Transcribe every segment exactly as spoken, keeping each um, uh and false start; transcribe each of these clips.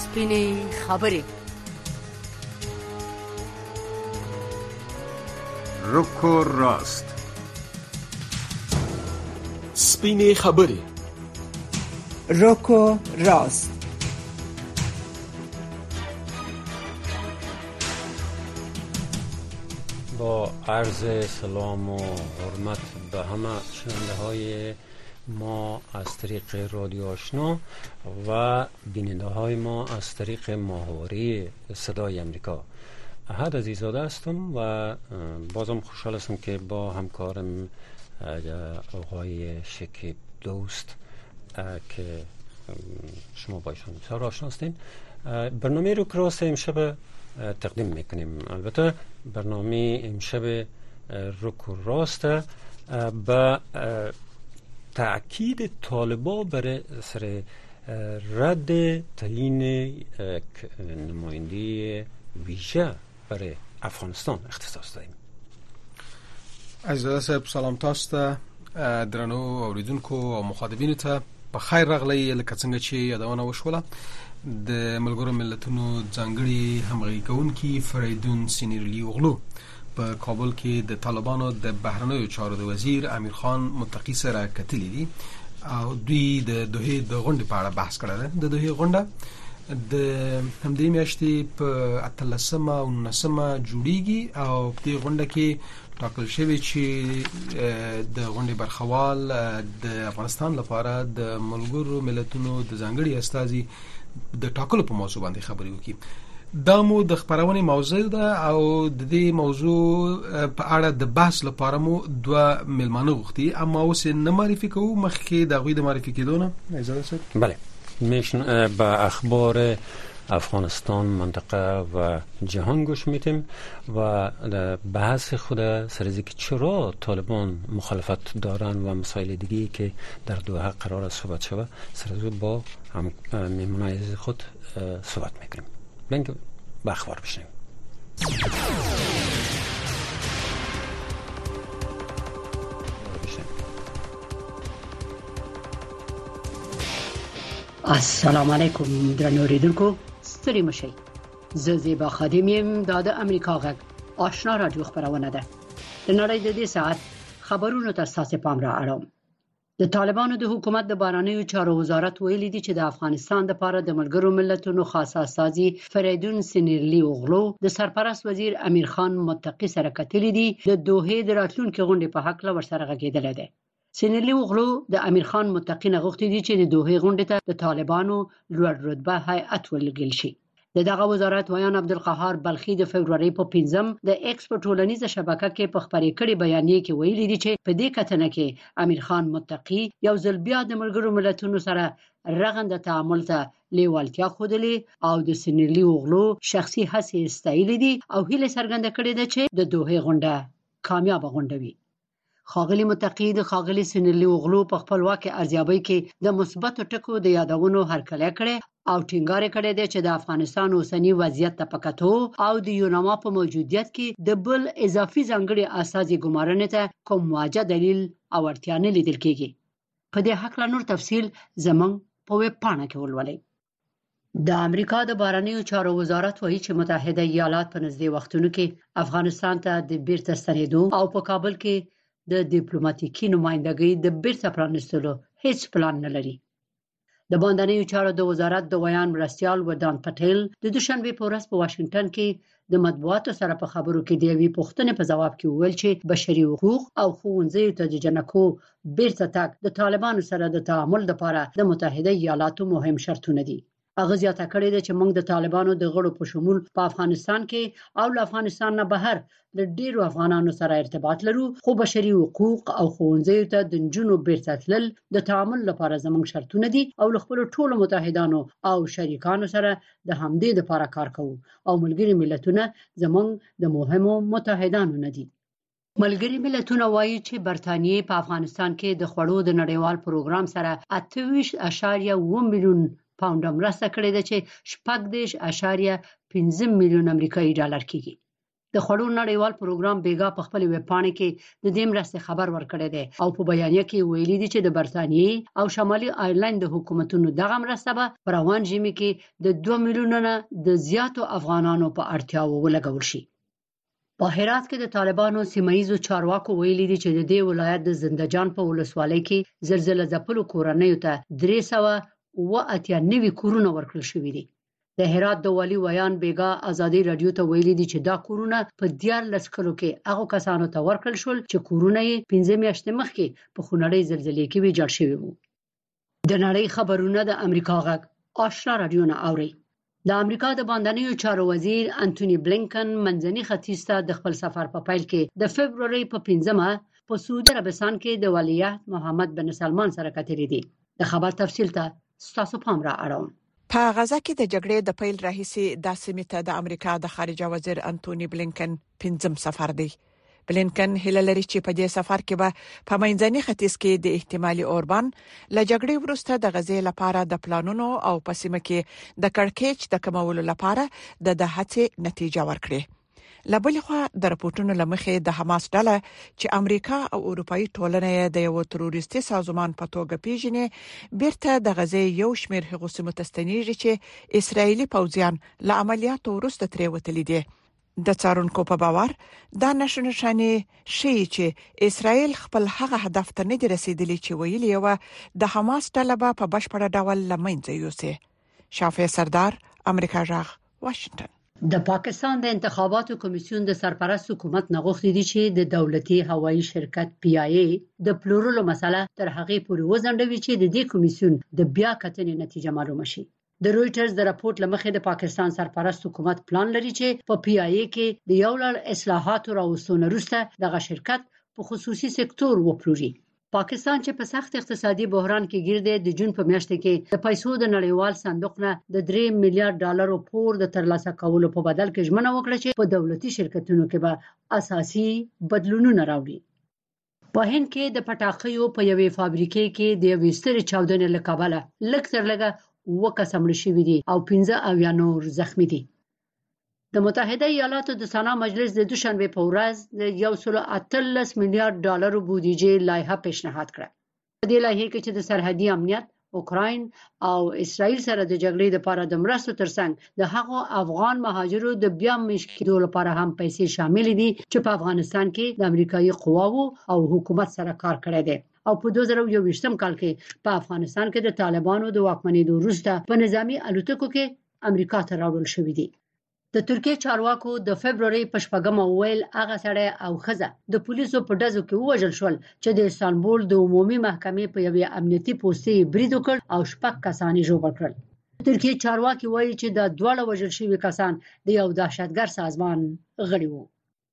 سپینې خبرې. رک و راست. سپینې خبرې. رک و راست. با عرض سلام و حرمت به همه شنونده های ما از طریق رادیو آشنا و بیننده های ما از طریق ماهواره صدای امریکا. احد عزیزاده هستم و بازم خوشحال هستم که با همکارم آقای شکیب دوست که شما با ایشان بسیار آشنا هستین برنامه رو کراس امشب تقدیم میکنیم. البته برنامه امشب رک و راست به تأکید طالبا برای سر رد تعیین نماینده ویژه برای افغانستان اختصاص دادیم. عزیزاده صاحب سلام تاسو ته، درنو اوریدونکو او مخاطبینو ته په خیر راغلی. لکه څنګه چې یادونه وشوله د ملګرو ملتونو ځانګړي همغږي کوونکي فریدون سینیرلی اوغلو په کابل کې د طالبانو د بهرنیو چارو د وزیر امیر خان متقی سره کتلي دي او دوی د دوه د غونډې په اړه بحث کړی دی. د دوه غونډه د همدې میاشتې په اتلسمه او نولسمه جوړیږي او په دې غونډه کې ټاکل شوی چې د غونډې برخوال د افغانستان لپاره د ملګرو ملتونو د ځانګړي استازي د ټاکلو په موضوع باندې خبرې وکړي. دا مو د خبرونې موضوع ده او د دې موضوع په اړه د بحث لپاره مو دوه ملمانه غوښتي، اما اوس نه معرفي کوو. مخکې د هغوی د معرفي کېدو نه اجازه صاحب. بله، میشن به اخبار افغانستان، منطقه و جهان گوش میتیم و بحث خود سر از اینکه چرا طالبان مخالفت دارن و مسائل دیگه که در دوحه قرار صحبت شود سر از با هم میمونای عزیز خود صحبت میکنیم. بین که به اخبار بشنیم. السلام علیکم درنو اوریدونکو، ستړي مشئ. زه زیبا خادم یم. دا د امریکا غږ آشنا رادیو خبرونه ده. د نړۍ د دې ساعت خبرونو ته ستاسو پام را اړوم. د طالبانو د حکومت د بهرنیو چارو وزارت ویلي دی چې د افغانستان لپاره د ملګرو ملتونو خاص استازي فریدون سینیرلی اوغلو د سرپرست وزیر امیر خان متقی سره کتلي دي د دوحې د راتلونکي غونډې په حق له ورسره غږېدلی دی. سینیرلی اوغلو د امیر خان متقی نه غوښتي دي چې د دوحې غونډې ته د طالبانو لوړ رتبه هیئت ولېږل شي. د دغه وزارت ویان عبدالقهار بلخي د فبروري په پنځم د ایکس په ټولنیزه شبکه کې په خبرې کړي بیانیه کې ویلي دي چې په دې کتنه کې امیر خان متقی یو ځل بیا د ملګرو ملتونو سره رغنده تعامل ته لیوالتیا ښودلې او د سینیرلی اوغلو شخصي هڅې ستایلې دي او هیله څرګنده کړې ده چې د دوحې غونډه کامیابه غونډه وي. خاغلی متقی د خاغلی سینیرلی اوغلو په خپل واقع ارزیابۍ کې د مثبتو ټکو د یادونو هرکلی کړي او ټینګار کړی دی چې د افغانستان اوسنی وضعیت ته پکاتو او د یوناما په موجودیت کې د بل اضافي ځانګړي اساسي ګمارنې ته کوم واجه دلیل او اړتیا نه لیدل کېږي. په دې حق لا نور تفصیل زمونږ په ویب پاڼه کې ولولئ. د امریکا د بهرنیو چارو وزارت وایي چې متحده ایالات په نږدې وختونو کې افغانستان ته د بیرته ستنېدو او په کابل کې د ډیپلوماټیکي نمائندګۍ د بیرته پرانیستلو هیڅ پلان نه لري. د باندنیو چارو د وزارت د ویان مرستیال ودان پټیل د دوشنبه په ورځ په واشنگټن کې د مطبوعاتو سره په خبرو کې د یوې پوښتنې په ځواب کې وویل چې بشري حقوق او ښوونځیو ته د جنکو بیرته تګ د طالبانو سره د تعامل لپاره د متحده ایالاتو مهم شرطونه دي. هغه زیاته کړې ده چې موږ د طالبانو د غړو په شمول په افغانستان کې او له افغانستان نه بهر د ډیرو افغانانو سره ارتباط لرو، خو بشري حقوق او ښوونځیو ته د نجونو بیرته تلل د تعامل لپاره زموږ شرطونه دي او له خپلو ټولو متحدانو او شریکانو سره د همدې لپاره کار کوو او ملګري ملتونه زموږ د مهمو متحدانو نه دي. ملګري ملتونه وایي چې برتانیې په افغانستان کې د خوړو د نړیوال پروګرام سره اته ویشت اعشاریه اووه میلیون پاونډ مرسته کړې ده چې شپږ دېرش اعشاریه پنځه میلیون امریکایي ډالر کېږي. د خړو نړیوال پروګرام بیګا په خپل ویب پاڼه کې د دې مرستې خبر ورکړی دی او په بیانیه کې ویلي دي چې د برتانیې او شمالي آیرلند د حکومتونو دغه مرسته به پر روان ژمي کې د دوه میلیونه نه د زیاتو افغانانو په اړتیاو ولګول شي. په هرات کې د طالبانو سیمایي چارواکو ویلي دي چې د دې ولایت د زندهجان په ولسوالۍ کې زلزلہ ځپلو کورنیو ته درې سوه اووه اتیا نوي کورونه ورکړل شوي دي. د هرات د والي ویان بیګا ازادي رادیو ته ویلي دي چې دا کورونه په دیارلس کلو کې هغه کسانو ته ورکړل شول چې کورونه یې پنځه میاشتې مخکې په خونړۍ زلزلې کې ویجاړ شوي وو. د نړۍ خبرونه د امریکا غږ آشنا رادیو نه اوري. د امریکا د باندنیو چارو وزیر انټونی بلینکن منځني ختیځ ته د خپل سفر په پیل کې د فبرवरी په پنځمه په سعودي عربستان کې د ولیعهد محمد بن سلمان سره کتلې دي. د خبر تفصیل ته ستاسو پام را اړوم. په غزا کې د جګړې د پیل راهیسي د سیمې ته د امریکا د خارجه وزیر انټونی بلینکن پنځم سفر دی. بلینکن هیله لري چې په دې سفر کې به په منځني ختیځ کې د احتمالي اوربان له جګړې وروسته د غزې لپاره د پلانونو او په سیمه کې د کړکېچ د کمولو لپاره د د هڅې نتیجه ورکړي. لبلې خوا د راپورټونو لمخې د حماس ډله چې امریکا او اروپאי ټولنه د یو تروریستي سازمان په توګه پیژني بیرته د غزې یو شمېر هغو سیمو ته ستنېږي چې اسرایلی پوځیان له عملیاتو وروسته ترې وتلي دي. د څارونکو په باور دا نښې نښانې ښیي چې اسرایل خپل هغه هدف ته نه دي رسیدلي چې ویلي و د حماس ډله به په بشپړه ډول له منځه یوسي. شافعي سردار، امریکا غږ، واشنگټن. د پاکستان د انتخاباتو کمیسیون د سرپرست حکومت نه غوښتي دي چې د دولتي هوایي شرکت پی آی ای د پلورلو مسله تر هغې پورې وځنډوي چې د دې کمیسیون د بیا کتنې نتیجه معلومه شي. د رويټرز د راپورټ لمخې د پاکستان سرپرست حکومت پلان لري چې په پی آی ای کې د یو لړ اصلاحاتو راوستلو وروسته دغه شرکت په خصوصي سکتور وپلوري. پاکستان چې په سخت اقتصادي بحران کې ګیر دی د جون په میاشت کې د پیسو د نړیوال صندوق نه د درې میلیارډ ډالرو پور د ترلاسه کولو په بدل کې ژمنه وکړه چې په دولتي شرکتونو کې به اساسي بدلونونه راوړي. په هند کې د پټاخیو په یوې فابریکې کې د یوې سترې چاودنې له کبله لږ تر لږه اووه کسان مړه شوي دي او پنځه اویا نور زخمي دي. د متحده ایالاتو د سنا مجلس د دوشنبه په ورځ د یو سل اتلس میلیارډ ډالرو بودیجې لایحه پیشنهاد کړه. په دې لایحه کې چې د سرحدي امنیت، اوکراین او اسرائیل سره د جګړې لپاره د مرستو ترڅنګ د هغو افغان مهاجرو د بیا مېشت کېدو لپاره هم پیسې شامل دي چې په افغانستان کې د امریکایي قواوو او حکومت سره کار کړی دی او په دوه زره یوویشتم کال کې په افغانستان کې د طالبانو د واکمنېدو وروسته په نظامی الوتکو کې امریکا ته راوړل شوي دي. د ترکیه چارواکو د فبرवरी په شپږمه ویل هغه سړی او ښځه د پولیسو په ډزو کې ووژل شول چې د استانبول د عمومي محکمې په یوې امنیتي پوستې برید وکړ او شپږ کسان یې ژوبل کړل. ترکیه چارواکي وایي چې د دواړه وژل شوي کسان د یو دهشتګرد سازمان غړي وو.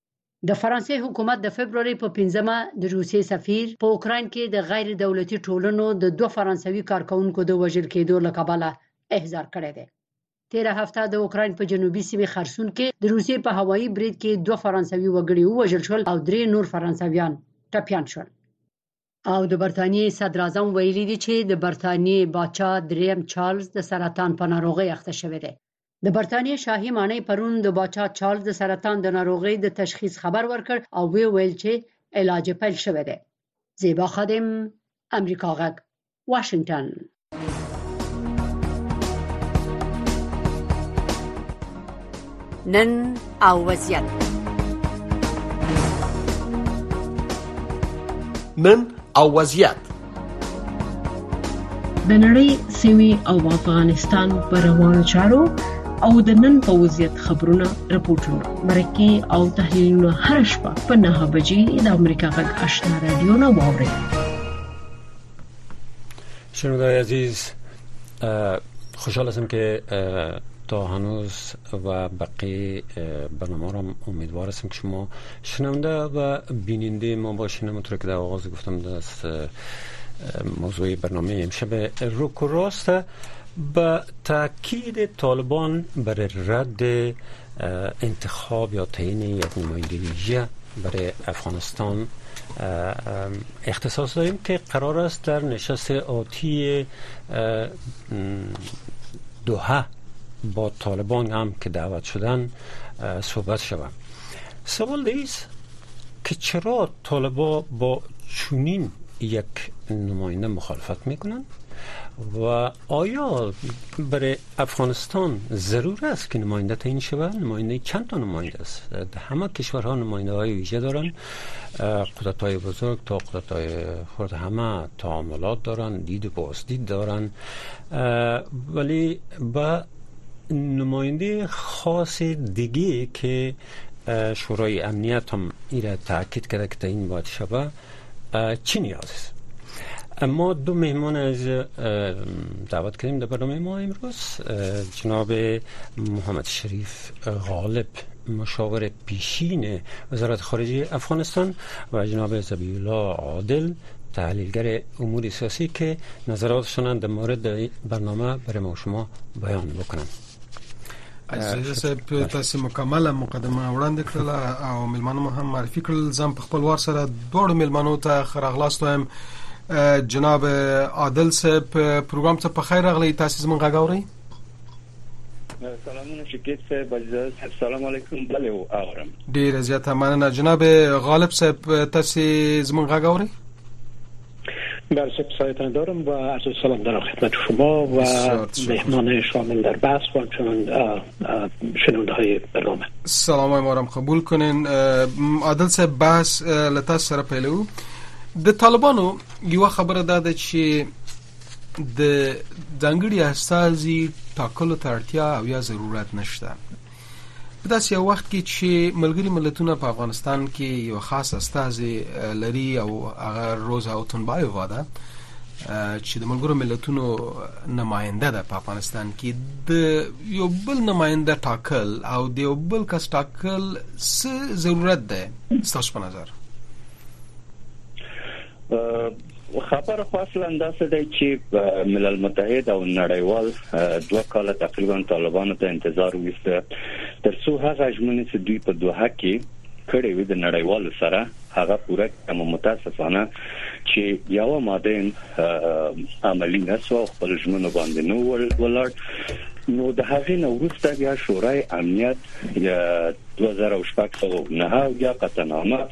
د فرانسې حکومت د فبرवरी په پنځمه د روسیې سفیر په اوکراین کې د غیر دولتي ټولنو د دوه فرانسوي کارکونکو د وژل کېدو له کبله احضار کړی دی. تیره هفته د اوکراین په جنوبي سیمې خرسون کې د روسیې په هوایي برید کې دوه فرانسوي وګړي ووژل شول او درې نور فرانسویان ټپیان شول. او د برتانیې صدر اعظم ویلي دي چې د برتانیې باچا دریم چارلز د سرطان په ناروغۍ اخته شوی دی. د برتانیې شاهي ماڼۍ پرون د باچا چارلز د سرطان د ناروغۍ د تشخیص خبر ورکړ او وی ویل چې علاج پیل شوی دی. زیبا خادم، امریکا غږ، واشنگټن. نن او وضعیت. نن او وضعیت. د نړۍ سیمې او افغانستان پر روانو چارو او د نن په وضعیت خبرونه، راپورټونه، مرکې او تحلیلونه هر شپه په نهه بجې د امریکا غږ آشنا رادیو نه واورئ. شنونده‌های عزیز، خوشحال هستم که تا هنوز و بقیه برنامه را امیدوار هستم که شما شنونده و بیننده ما باشین. همونطور که در آغاز گفتم دست موضوع برنامه امشب رک و راست به تاکید طالبان برای رد انتخاب یا تعیین یک نماینده ویژه برای افغانستان اختصاص داریم که قرار است در نشست آتی دوحه با طالبان هم که دعوت شدن صحبت شود. سوال است که چرا طالبان با چنین یک نماینده مخالفت میکنن و آیا برای افغانستان ضرور است که نماینده تعیین شود؟ نماینده چند تا نماینده است؟ همه کشورها نماینده های ویژه دارن، قدرت های بزرگ تا قدرت های خرد همه تعاملات دارن، دید و بازدید دارن، ولی با نماینده خاص دیگه که شورای امنیت هم ایره تاکید کرده که تعیین باید شود چی نیاز است؟ ما دو مهمان از دعوت کردیم در برنامه ما امروز، جناب محمد شریف غالب مشاور پیشین وزارت خارجه افغانستان و جناب ذبیحالله عادل تحلیلگر امور سیاسی که نظراتشان در مورد برنامه برای ما شما بیان بکنن. عزیز صاحب تاسو مکمل مقدمه وړاندې کړل او ملمانو هم معرفي کړل. زم په خپل وار سره دوړ ملمانو ته خراغلاست وایم. جناب عادل صاحب پروګرام ته په خیر راغلی. تاسو زموږ غږ اورئ؟ سلامونه شکیب صاحب. السلام علیکم. بله اورم. ډیر زیاته مننه. جناب غالب صاحب تاسو زموږ غږ اورئ؟ بله صاحب سایتان دارم و عرض سلام دارم خدمت شما و مهمان شامل در بحث و همچنان شنونده های برنامه. سلام های مارم قبول کنین. عادل صاحب بحث لطاس سره پیلو. د طالبانو یو خبره داده چې د ځانګړي استازي ټاکلو ته اړتیا او یا ضرورت نشته. په داسې یو وخت کې چې ملګري ملتونه په افغانستان کې یو خاص استازي لري او هغه روزا اوتنبایووا ده چې د ملګرو ملتونو نماینده ده په افغانستان کې، د یو بل نماینده ټاکل او د یو بل کس ټاکل څه ضرورت ده ستاسو په نظر؟ خبر خو اصلا داسې دی چې ملل متحد او نړیوال دوه کاله تقریبا طالبانو ته انتظار وسته تر څو هغه ژمنې چې دوی په دوحه کې کړې وي د نړیوالو سره هغه پوره کړي. متاسفانه چې یو ماده عملی نشو خپل ژمنو باندې نو ولر نو د هغې نو وروسته بیا شورای امنیت یا دوه زره شپږ سوه نه یا قطعنامه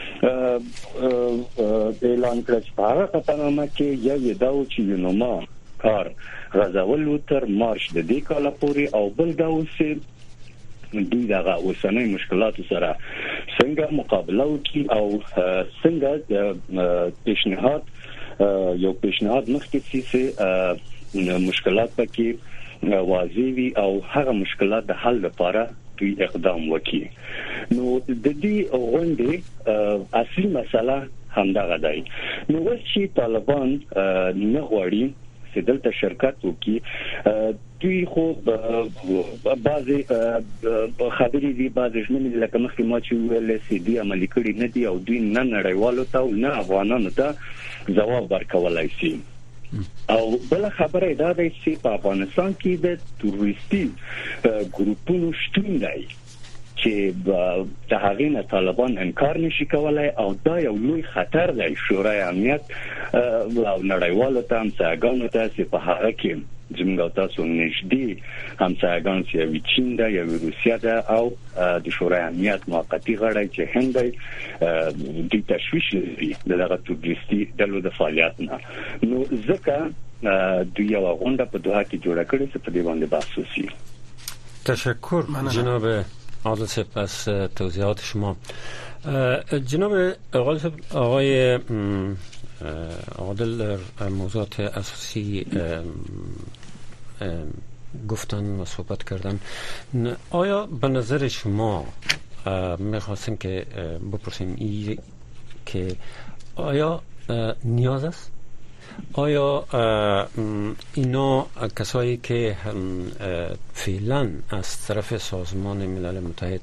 اعلان کړ چې هغه قطعنامه کې یو داو چې یونما کار غزول تر مارچ د دې کال پورې او بل داو چې دوی دغه اوسنۍ مشکلات سره څنګه مقابله وکړي او څنګه پیشنهاد یو پیشنهاد مخکې چې مشکلات پکې واضح وي او هغه مشکلات د حل لپاره دوی اقدام وکړي. نو د دې غونډې اصلي مسله همدغه ده. نو اوس چې طالبان نه غواړي چې دلته شرکت وکړي، دوی خو بعضې خبرې دي، بعضې ژمنې لکه مخکې ما چې وویل چې دوی عملي کړي نه دي او دوی نه نړیوالو ته او نه افغانانو ته ځواب ورکولی شي. او بل خبره دا ده چې په افغانستان کې د تروریستي ګروپونو شتون دی چې د هغې نه طالبان انکار نشي کولای او دا یو لوی خطر دی شورای امنیت او نړیوالو ته همسایګانو ته چې په هغه کې زموږ تاسو نږدې همسایګان چې یو چین ده یو روسیه ده او د شورای امنیت موقتی غړی چې هند دی د تشویش لري دغه تروریستي ډلو د فعالیت نه. نو ځکه دوی یو غونډه په دوحه کې جوړه کړې چې په دې باندې بحث وشي. تشکر جناب عادل صاحب از توضیحات شما. جناب عادل صاحب، آقای عادل در موضوعات اساسی گفتن و صحبت کردن. آیا به نظر شما میخواستیم که بپرسیم ای که آیا نیاز است؟ آیا اینا کسایی که فعلا از طرف سازمان ملل متحد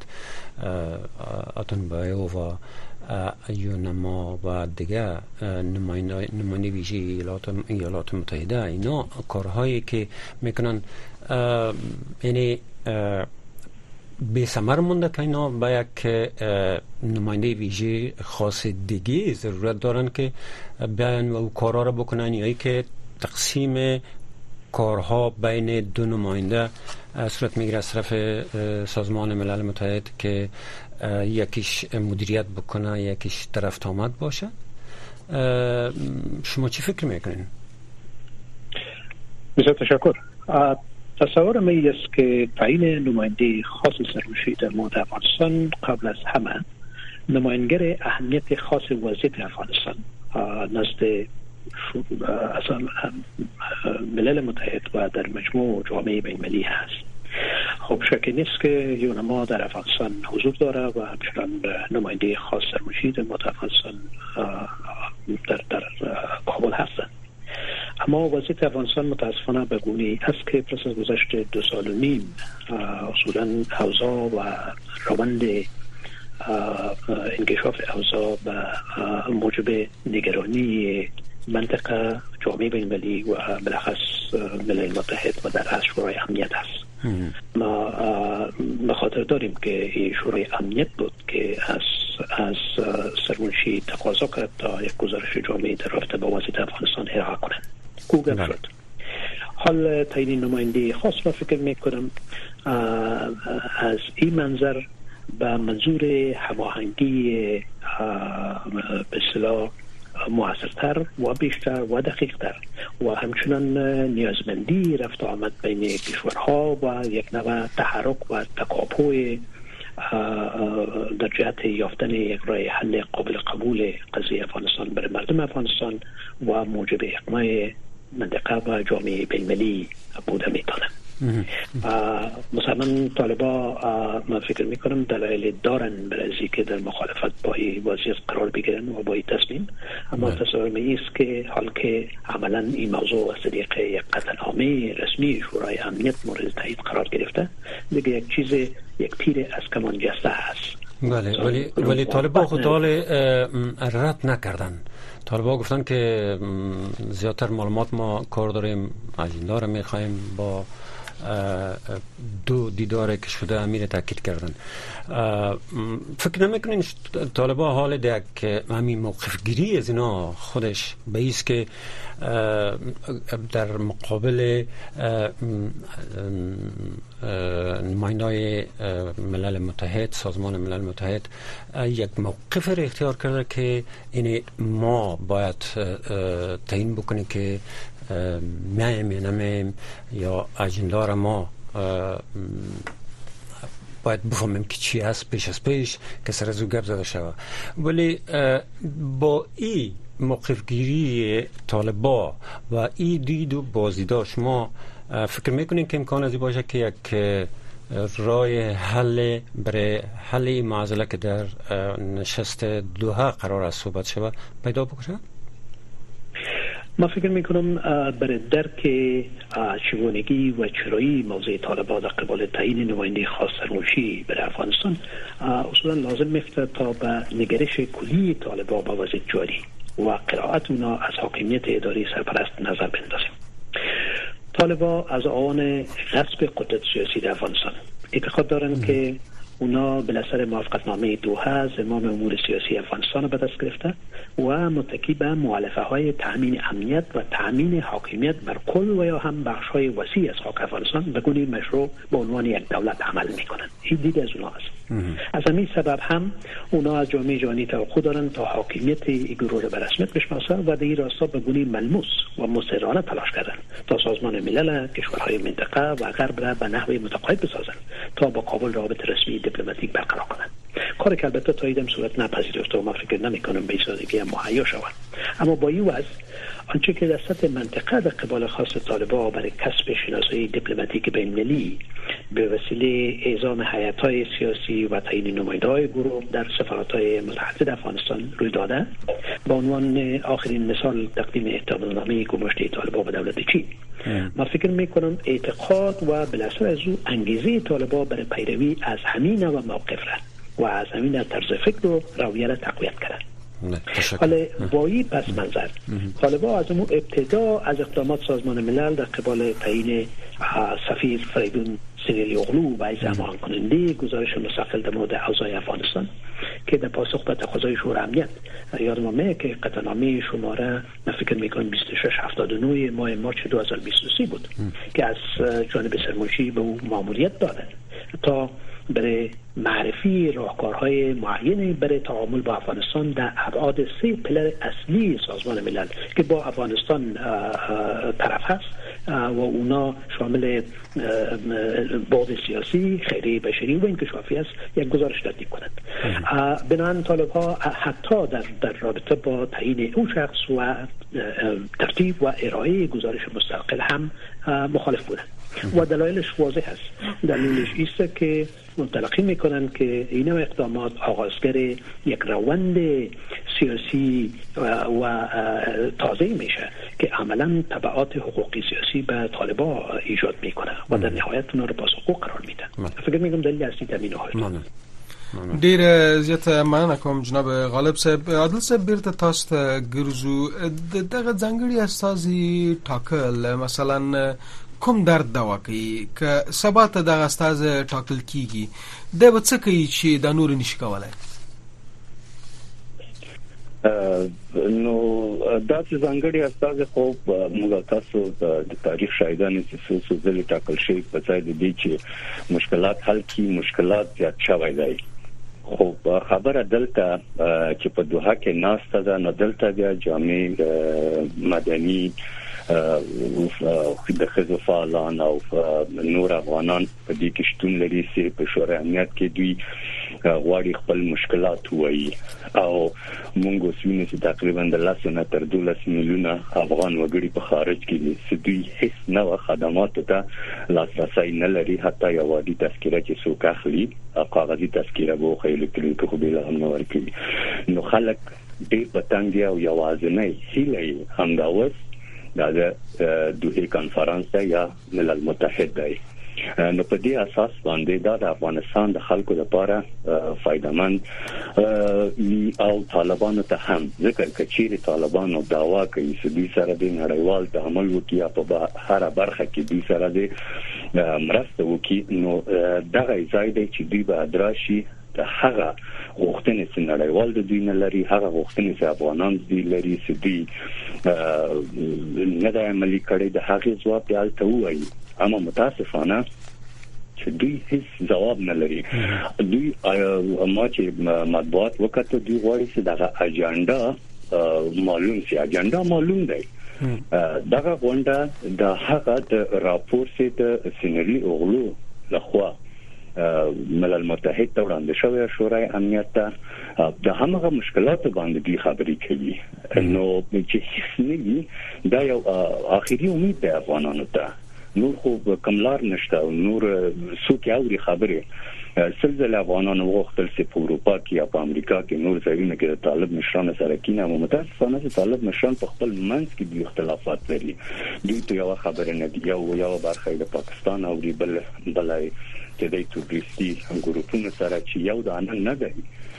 اوتنبایووا و یونما و دیگه نماینده نماینده ویژه ایالات ایالات متحده اینا کارهایی که میکنن یعنی بی ثمر مونده که اینا با یک نماینده ویژه خاص دیگه ضرورت دارن که بیان و کارها رو بکنن، یا ای که تقسیم کارها بین دو نماینده صورت میگیره از طرف سازمان ملل متحد که یکیش مدیریت بکنه یکیش طرف آمد باشه. شما چی فکر میکنین؟ بسیار تشکر. تصور من است که تعیین نماینده خاص سرمشی در مورد افغانستان قبل از همه نماینگر اهمیت خاص وضعیت افغانستان نزد ملل متحد و در مجموع جامعه بین‌المللی هست. خب شک نیست که یونما در افغانستان حضور داره و همچنان نماینده خاص سرمشی در مورد افغانستان در, در کابل هستند. اما وضعیت افغانستان متاسفانه به گونه‌ای است که پس از گذشت دو سال و نیم اصولا اوضاع و روند انکشاف اوضاع و موجب نگرانی منطقه جامعه بین‌المللی و بالاخص ملل متحد و در اصل شورای امنیت است. ما بخاطر داریم که این شورای امنیت بود که از از سرمنشی تقاضا کرد تا یک گزارش جامعی در رابطه با وضعیت افغانستان ارائه کنند. گوگل شد. حال تعیین نماینده خاص را فکر میکنم از این منظر به منظور هماهنگی به اصطلاح موثرتر و بیشتر و دقیقتر و همچنان نیازمندی رفت و آمد بین کشورها و یک نوع تحرک و تکاپوی در جهت یافتن یک راه حل قابل قبول قضیه افغانستان برای مردم افغانستان و موجب اقناع منطقه و جامعه بین‌المللی بوده میتونه. مثلا طالبا من فکر میکنم دلایل دارن برای که در مخالفت با این وضعیت قرار بگیرن و با این تصمیم، اما تصور می است که حال که عملا این موضوع از طریق یک قطعنامه رسمی شورای امنیت مورد تایید قرار گرفته، دیگه یک چیز یک تیر از کمان جسته هست. بله، ولی ولی طالبا خود رد نکردن. طالبا گفتن که زیادتر معلومات ما کار داریم، اجندا رو میخوایم، با دو دیدار که شده امیر تاکید کردن. فکر نمیکنین طالبا حال دیگه که همین موقف گیری از اینا خودش به ایست که در مقابل نمایندای ملل متحد، سازمان ملل متحد یک موقف را اختیار کرده که این ما باید تعیین بکنیم که میایم یا نمیایم یا اجندا را ما باید بفهمیم که چی هست پیش از پیش که سر از او گپ زده شود. ولی با این موقف گیری طالبا و این دید و بازدید شما فکر میکنین که امکان از این باشه که یک راه حل برای حل این معضله که در نشست دوحه قرار است صحبت شود پیدا بکنه؟ ما فکر میکنم برای درک چگونگی و چرایی موضوع طالبان در قبال تعیین نماینده خاص سرمشی برای افغانستان اصولا لازم میفته تا به نگرش کلی طالبان با وضع جاری و قرائت اونا از حاکمیت اداری سرپرست نظر بندازیم. طالبان از آن غصب قدرت سیاسی در افغانستان اعتقاد دارن که اونا بالاثر موافقتنامه دوحه زمام امور سیاسی افغانستان به دست گرفته و متکی به مؤلفه های تامین امنیت و تامین حاکمیت بر کل و یا هم بخش های وسیع از خاک افغانستان به گونه مشروع به عنوان یک دولت عمل میکنن. این دید از اونا است. از همین سبب هم اونا از جامعه جهانی توقع دارن تا حاکمیت این گروه را به رسمیت بشناسه و در این راستا به گونه ملموس و مصرانه تلاش کردن تا سازمان ملل، کشورهای منطقه و غرب را به نحو متقاعد بسازن تا با کابل رابطه رسمی دیپلماتیک برقرار کنند. کار که البته تا ایدم صورت نپذیرفته و ما فکر نمی‌کنم به سادگی هم مهیا شود. اما با این وضع آنچه که در سطح منطقه در قبال خاص طالبان برای کسب شناسایی دیپلماتیک بین‌المللی به وسیله اعزام هیئت‌های سیاسی و تعیین نماینده‌های گروه در سفارت‌های متعدد افغانستان روی داده، با عنوان آخرین مثال تقدیم اعتمادنامه گماشته طالبان به دولت چین. ما فکر می‌کنم اعتقاد و بالاخره از او انگیزه طالبان برای پیروی از همین و موقف را و از همین طرز فکر و رویه را تقویت کرد. حالا با این پس منظر طالبان از اون ابتدا از اقدامات سازمان ملل در قبال تعیین سفیر فریدون سنیلی اغلو و از هماهنگ کننده گزارش مستقل در مورد اوضاع افغانستان که در پاسخ به تقاضای شورای امنیت یادم میاد که قطعنامه شماره من فکر میکنم بیست و شش هفتاد و نه ماه مارچ دو هزار و بیست و سه بود ام. که از جانب سرمنشی به او ماموریت دادن تا برای معرفی راهکارهای معینی برای تعامل با افغانستان در ابعاد سه پلر اصلی سازمان ملل که با افغانستان طرف هست و اونا شامل بعد سیاسی، خیریه بشری و انکشافی است، یک گزارش ترتیب کنند. بنابراین طالب ها حتی در, در رابطه با تعیین اون شخص و ترتیب و ارائه گزارش مستقل هم مخالف بودند و دلایلش واضح است. دلیلش است که منطلقی میکنن که این اقدامات آغازگر یک روند سیاسی و, و تازه میشه که عملا تبعات حقوقی سیاسی به طالبا ایجاد میکنه و در نهایت اونا رو پاسخگو قرار میده. فکر میکنم دلیل اصلی تامین های ډیر زیات مننه کوم جناب غالب صاحب. عادل صاحب بیرته تاسو ته ګرځو دغه ځانګړي استازي ټاکل مثلا کوم درد دوا کوي که سبا ته دغه استاز ټاکل کیږي د به څه کوي چې د نور نشي کولای؟ نو دا چې ځانګړي استاد خو موږ تاسو د تاریخ شاهدان چې څو ځله ټاکل شوی په ځای د دې چې مشکلات حل کی مشکلات زیات شوی دی. خو خبره دلته چې په دوحه کې ناسته ده نه دلته د جامع مدني د خزو فعالان او نور افغانان په دې کې شتون لري چې په شورای امنیت کې دوی غواړي خپل مشکلات وایي او موږ وسوینه چې تقریبا د لاس نه تر دولس میلیونه افغان وګړي په خارج کې دي چې دوی هیڅ نوې خدمات ته لاسرسي نه لري. حتی یو عادي تذکره چې څوک اخلي کاغذي تذکره به خو الکترونیکي خو بل هم نه ورکوي. نو خلک ډېر پتنګ او یوازنۍ هیله هم دا وس دا د دوه کانفرنس یا ملل متحد دی. نو په دې اساس باندې دا د افغانستان د خلکو لپاره فائدمن او طالبانو ته هم ذکر کچېره طالبانو داوا کوي چې دوی سره د نړیوال تعامل وکړي په هر برخه کې دوی سره د مرسته وکړي. نو دغه ځای دی چې دوی به ادراشي د هغه غوښتنې چې نړیوال د دوی نه لري، هغه غوښتنې چې افغانان دوی لري چې دوی نه د عملي کړي د هغه ځواب یې الته وایي. اما متاسفانه چې دوی هیڅ جواب نه لري. دوی ما چې مطبوعات وکړه دوی غواړي چې دغه اجنډا معلوم شي. اجنډا معلوم دی. دغه غونډه د هغه د راپور سي د سینري اوغلو لخوا ملل متحد ته وړاندې شوی شورای امنیت ته د همغه مشکلات باندې دی خبرې کوي. نو چې هیڅ نه دا یو اخیری امید دی افغانانو ته. نور خو کملار نشته او نور څوک اوري خبره. سلسله افغانانو وغوښتل چې په اروپا کې یا په امریکا کې نور ځایونه کې د طالب مشران سره کینه او متاسفانه چې طالب مشران په خپل منځ کې د اختلافات لري. دوی ته یو خبره نه دی یو یو برخه د پاکستان او بل بلای چې د تروریستي ګروپونو سره چې یو دانه نه دی.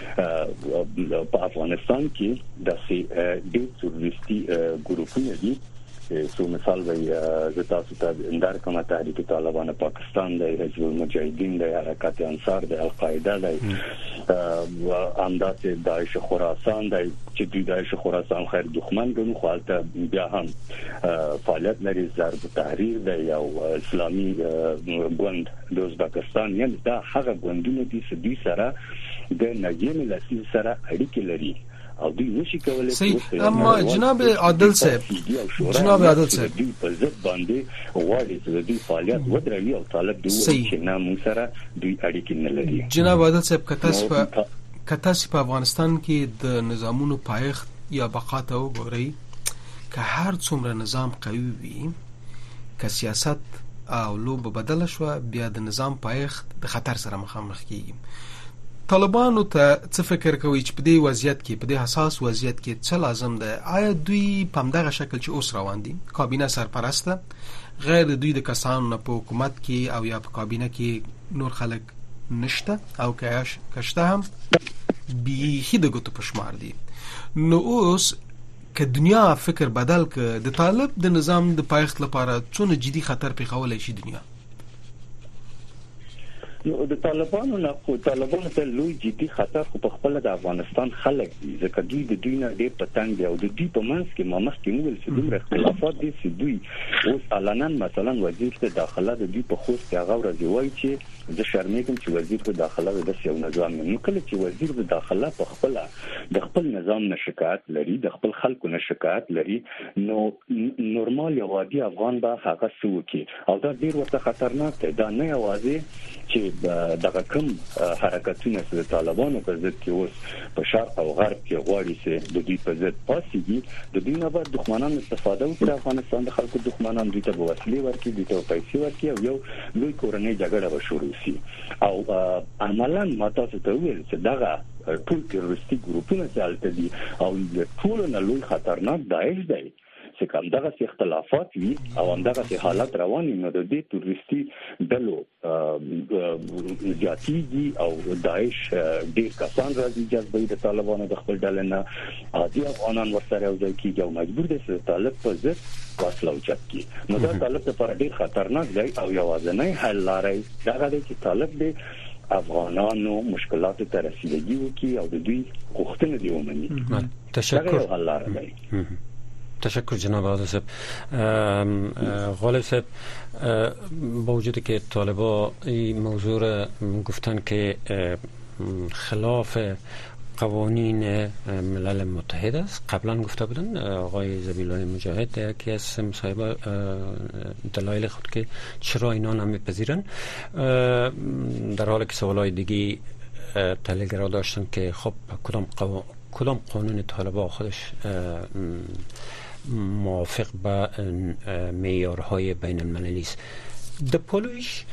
په افغانستان کې د د تروریستي ګروپونو دي. سو مثال وي زه تاسو ته اندار کومه تحریک طالبان پاکستان دی، حزب المجاهدین دی، حرکت انصار دی، القاعده دی، امداد داعش خراسان دی چې د داعش خراسان خیر دښمن ګڼو خو البته بیا هم فعالیت لري. ضرب تحریر دی او اسلامي ګوند د ازبکستان، یعنی دا هغه ګوندونه دي چې دوی سره د نجیم لسی سره اړیکې لري او دوی نشي کولای. صحیح. اما جناب عادل صاحب جناب عادل صاحب دوی په ضد باندې غواړي چې دوی فعالیت ودروي او طالب دوی چې نه موږ سره دوی اړیکې نه لري. جناب عادل صاحب کته په افغانستان کې د نظامونو پایښت یا بقا ته وګورئ که هر څومره نظام قوي وي که سیاست او لوب بدل شو بیا د نظام پایښت د خطر سره مخامخ کیږي. طالبانو ته څه فکر کوي چې په دې وضعیت کې په دې حساس وضعیت کې څه لازم ده؟ آیا دوی په همدغه شکل چې اوس روان دي کابینه سرپرسته غیر دوی د کسانو نه په حکومت کې او یا په کابینه کې نور خلک نشته او که کشته هم بیخي د ګوتو په شمار دي؟ نو اوس که دنیا فکر بدل که د طالب د نظام د پایښت لپاره څونه جدي خطر پیښولی شي دنیا؟ نو د طالبانو نه خو طالبانو ته لوی جدي خطر خو په خپل د افغانستان خلک دي ځکه دوی د دوی نه ډېر پتنګ دی او د دوی په منځ کې ما مخکې موږ چې دومره اختلافات دي چې دوی اوس علنا مثلا وزیر د داخله د دوی په خوست کې هغه ورځ وایي چې زه شرمېږم چې وزیر د داخله د یو نظام نو کله چې وزیر د داخله په خپل د خپل نظام نه شکایت لري د خپل خلکو نه شکایت لري نو نورمال یو عادي افغان به هغه سوکي او دا ډیر ورته خطرناک دی دا نه یوازې چې دغه کوم حرکتونه د طالبانو په ضد کې اوس په شرق او غرب کې غواړي چې د دوی په ضد پاسيږي د دوی نه بعد دښمنان استفاده وکړي افغانستان د خلکو دښمنان دوی ته وسلې ورکړي دوی ته پیسې ورکړي او یو لوی کورنۍ جګړه وشوري او عملاً ما تاسو ته ویل چې دغه ټول تروریستي ګروپونه چې الته دي او ټول نه لوی خطرناک داعش دی چې کوم دغه اختلافات وي او همدغه حالت روان نو د دې تروریستي ډلو زیاتیږي او داعش ډېر کسان راځي جذبې د طالبانو د خپل ډلې نه عادي افغانان ورسره یو ځای کېږي او مجبور دي چې طالب په ضد واصله اوچت کړي نو دا طالب لپاره ډېر خطرناک دی او یوازینی حل لارې دغه دی چې طالب دې افغانانو مشکلات ته رسیدګي وکړي او د دوی غوښتنې دې ومني تشکر حل لاره دی تشکر جناب عادل صاحب غالب صاحب با وجودی که طالبا این موضوع را گفتن که خلاف قوانین ملل متحد است قبلا گفته بودن آقای ذبیح‌الله مجاهد یکی از مصاحبه دلایل خود که چرا اینا نمیپذیرن در حالی که سوالای دیگه تحلیلگرا داشتن که خب کدام قو... کدام قانون طالبا خودش موافق با معیارهای بین المللی است در پولویش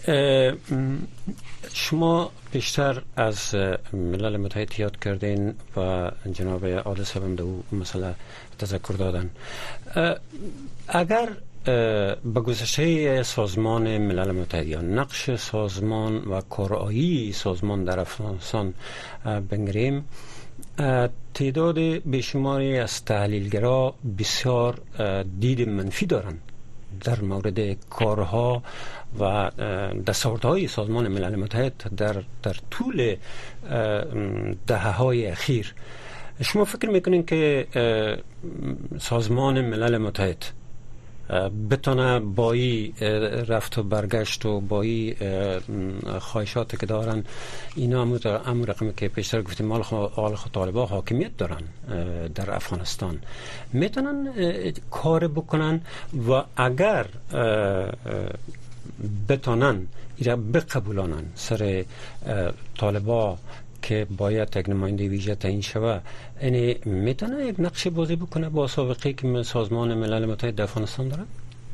شما بیشتر از ملل متحد یاد کردین و جناب عادل صاحب هم دو مسئله تذکر دادن اگر به گذشته سازمان ملل متحد یا نقش سازمان و کارایی سازمان در افغانستان بنگریم تعداد بیشماری از تحلیلگرا بسیار دید منفی دارند در مورد کارها و دستاوردهای سازمان ملل متحد در در طول دهه‌های اخیر شما فکر میکنین که سازمان ملل متحد بتونه با این رفت و برگشت و با این خواهشاتی که دارن اینا همون رقمی که پیشتر گفتیم مال آل طالبا حاکمیت دارن در افغانستان میتونن کار بکنن و اگر بتونن ایرا بقبولانن سر طالبا که باید یک نماینده ویژه تعیین شود یعنی میتونه یک نقش بازی بکنه با سابقه که سازمان ملل متحد در افغانستان داره؟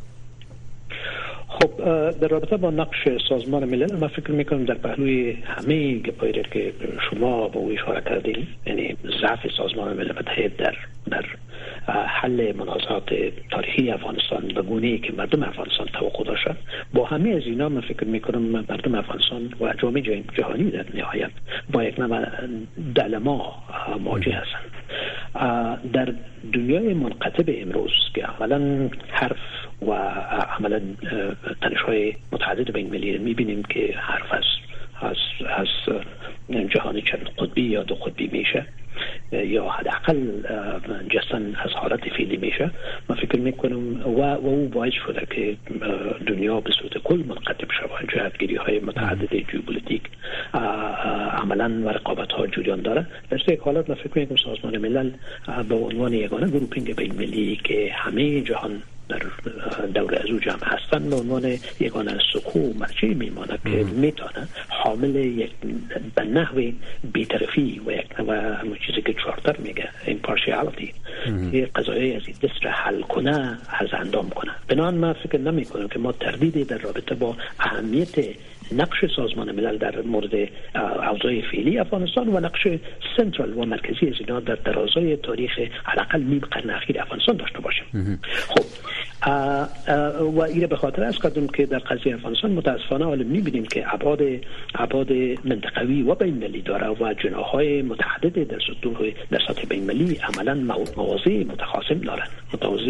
خب در رابطه با نقش سازمان ملل من فکر میکنم در پهلوی همه گپایی که شما با او اشاره کردین یعنی ضعف سازمان ملل متحد در در حل منازعات تاریخی افغانستان به گونه‌ای که مردم افغانستان توقع داشتند با همه از اینا من فکر میکنم مردم افغانستان و جامعه جهانی در نهایت با یک نوع دلما مواجه هستند در دنیای منقطب امروز که عملا حرف و عملا تنش‌های متعدد بین المللی میبینیم که حرف از از از جهانی چند قطبی یا دو قطبی میشه یا حداقل جستن از حالت فعلی میشه من فکر میکنم و و او باعث شده که دنیا به صورت کل منقطب شود جهتگیری های متعدد ژئوپلیتیک عملا و رقابت ها جریان داره در یک حالت من فکر میکنم سازمان ملل به عنوان یگانه گروپینگ بین المللی که همه جهان در دور از او جمع هستن به عنوان یگانه سکو مرجعی میمانه که میتونه حامل یک به نحو بی‌طرفی و یک و همون چیزی که چارتر میگه impartiality یه قضایی از این دست را حل کنه از اندام کنه بنابراین من فکر نمی کنم که ما تردیدی در رابطه با اهمیت نقش سازمان ملل در مورد اوضاع فعلی افغانستان و نقش سنترال و مرکزی از اینا در درازای تاریخ حداقل نیم قرن اخیر افغانستان داشته باشیم. خب و اینه به خاطر است کردم که در قضیه افغانستان متاسفانه حالا می‌بینیم که ابعاد ابعاد منطقوی و بین‌المللی داره و جناح‌های متعدد در سطوح در سطح بین‌المللی عملاً مواضع متخاصم دارند متواضع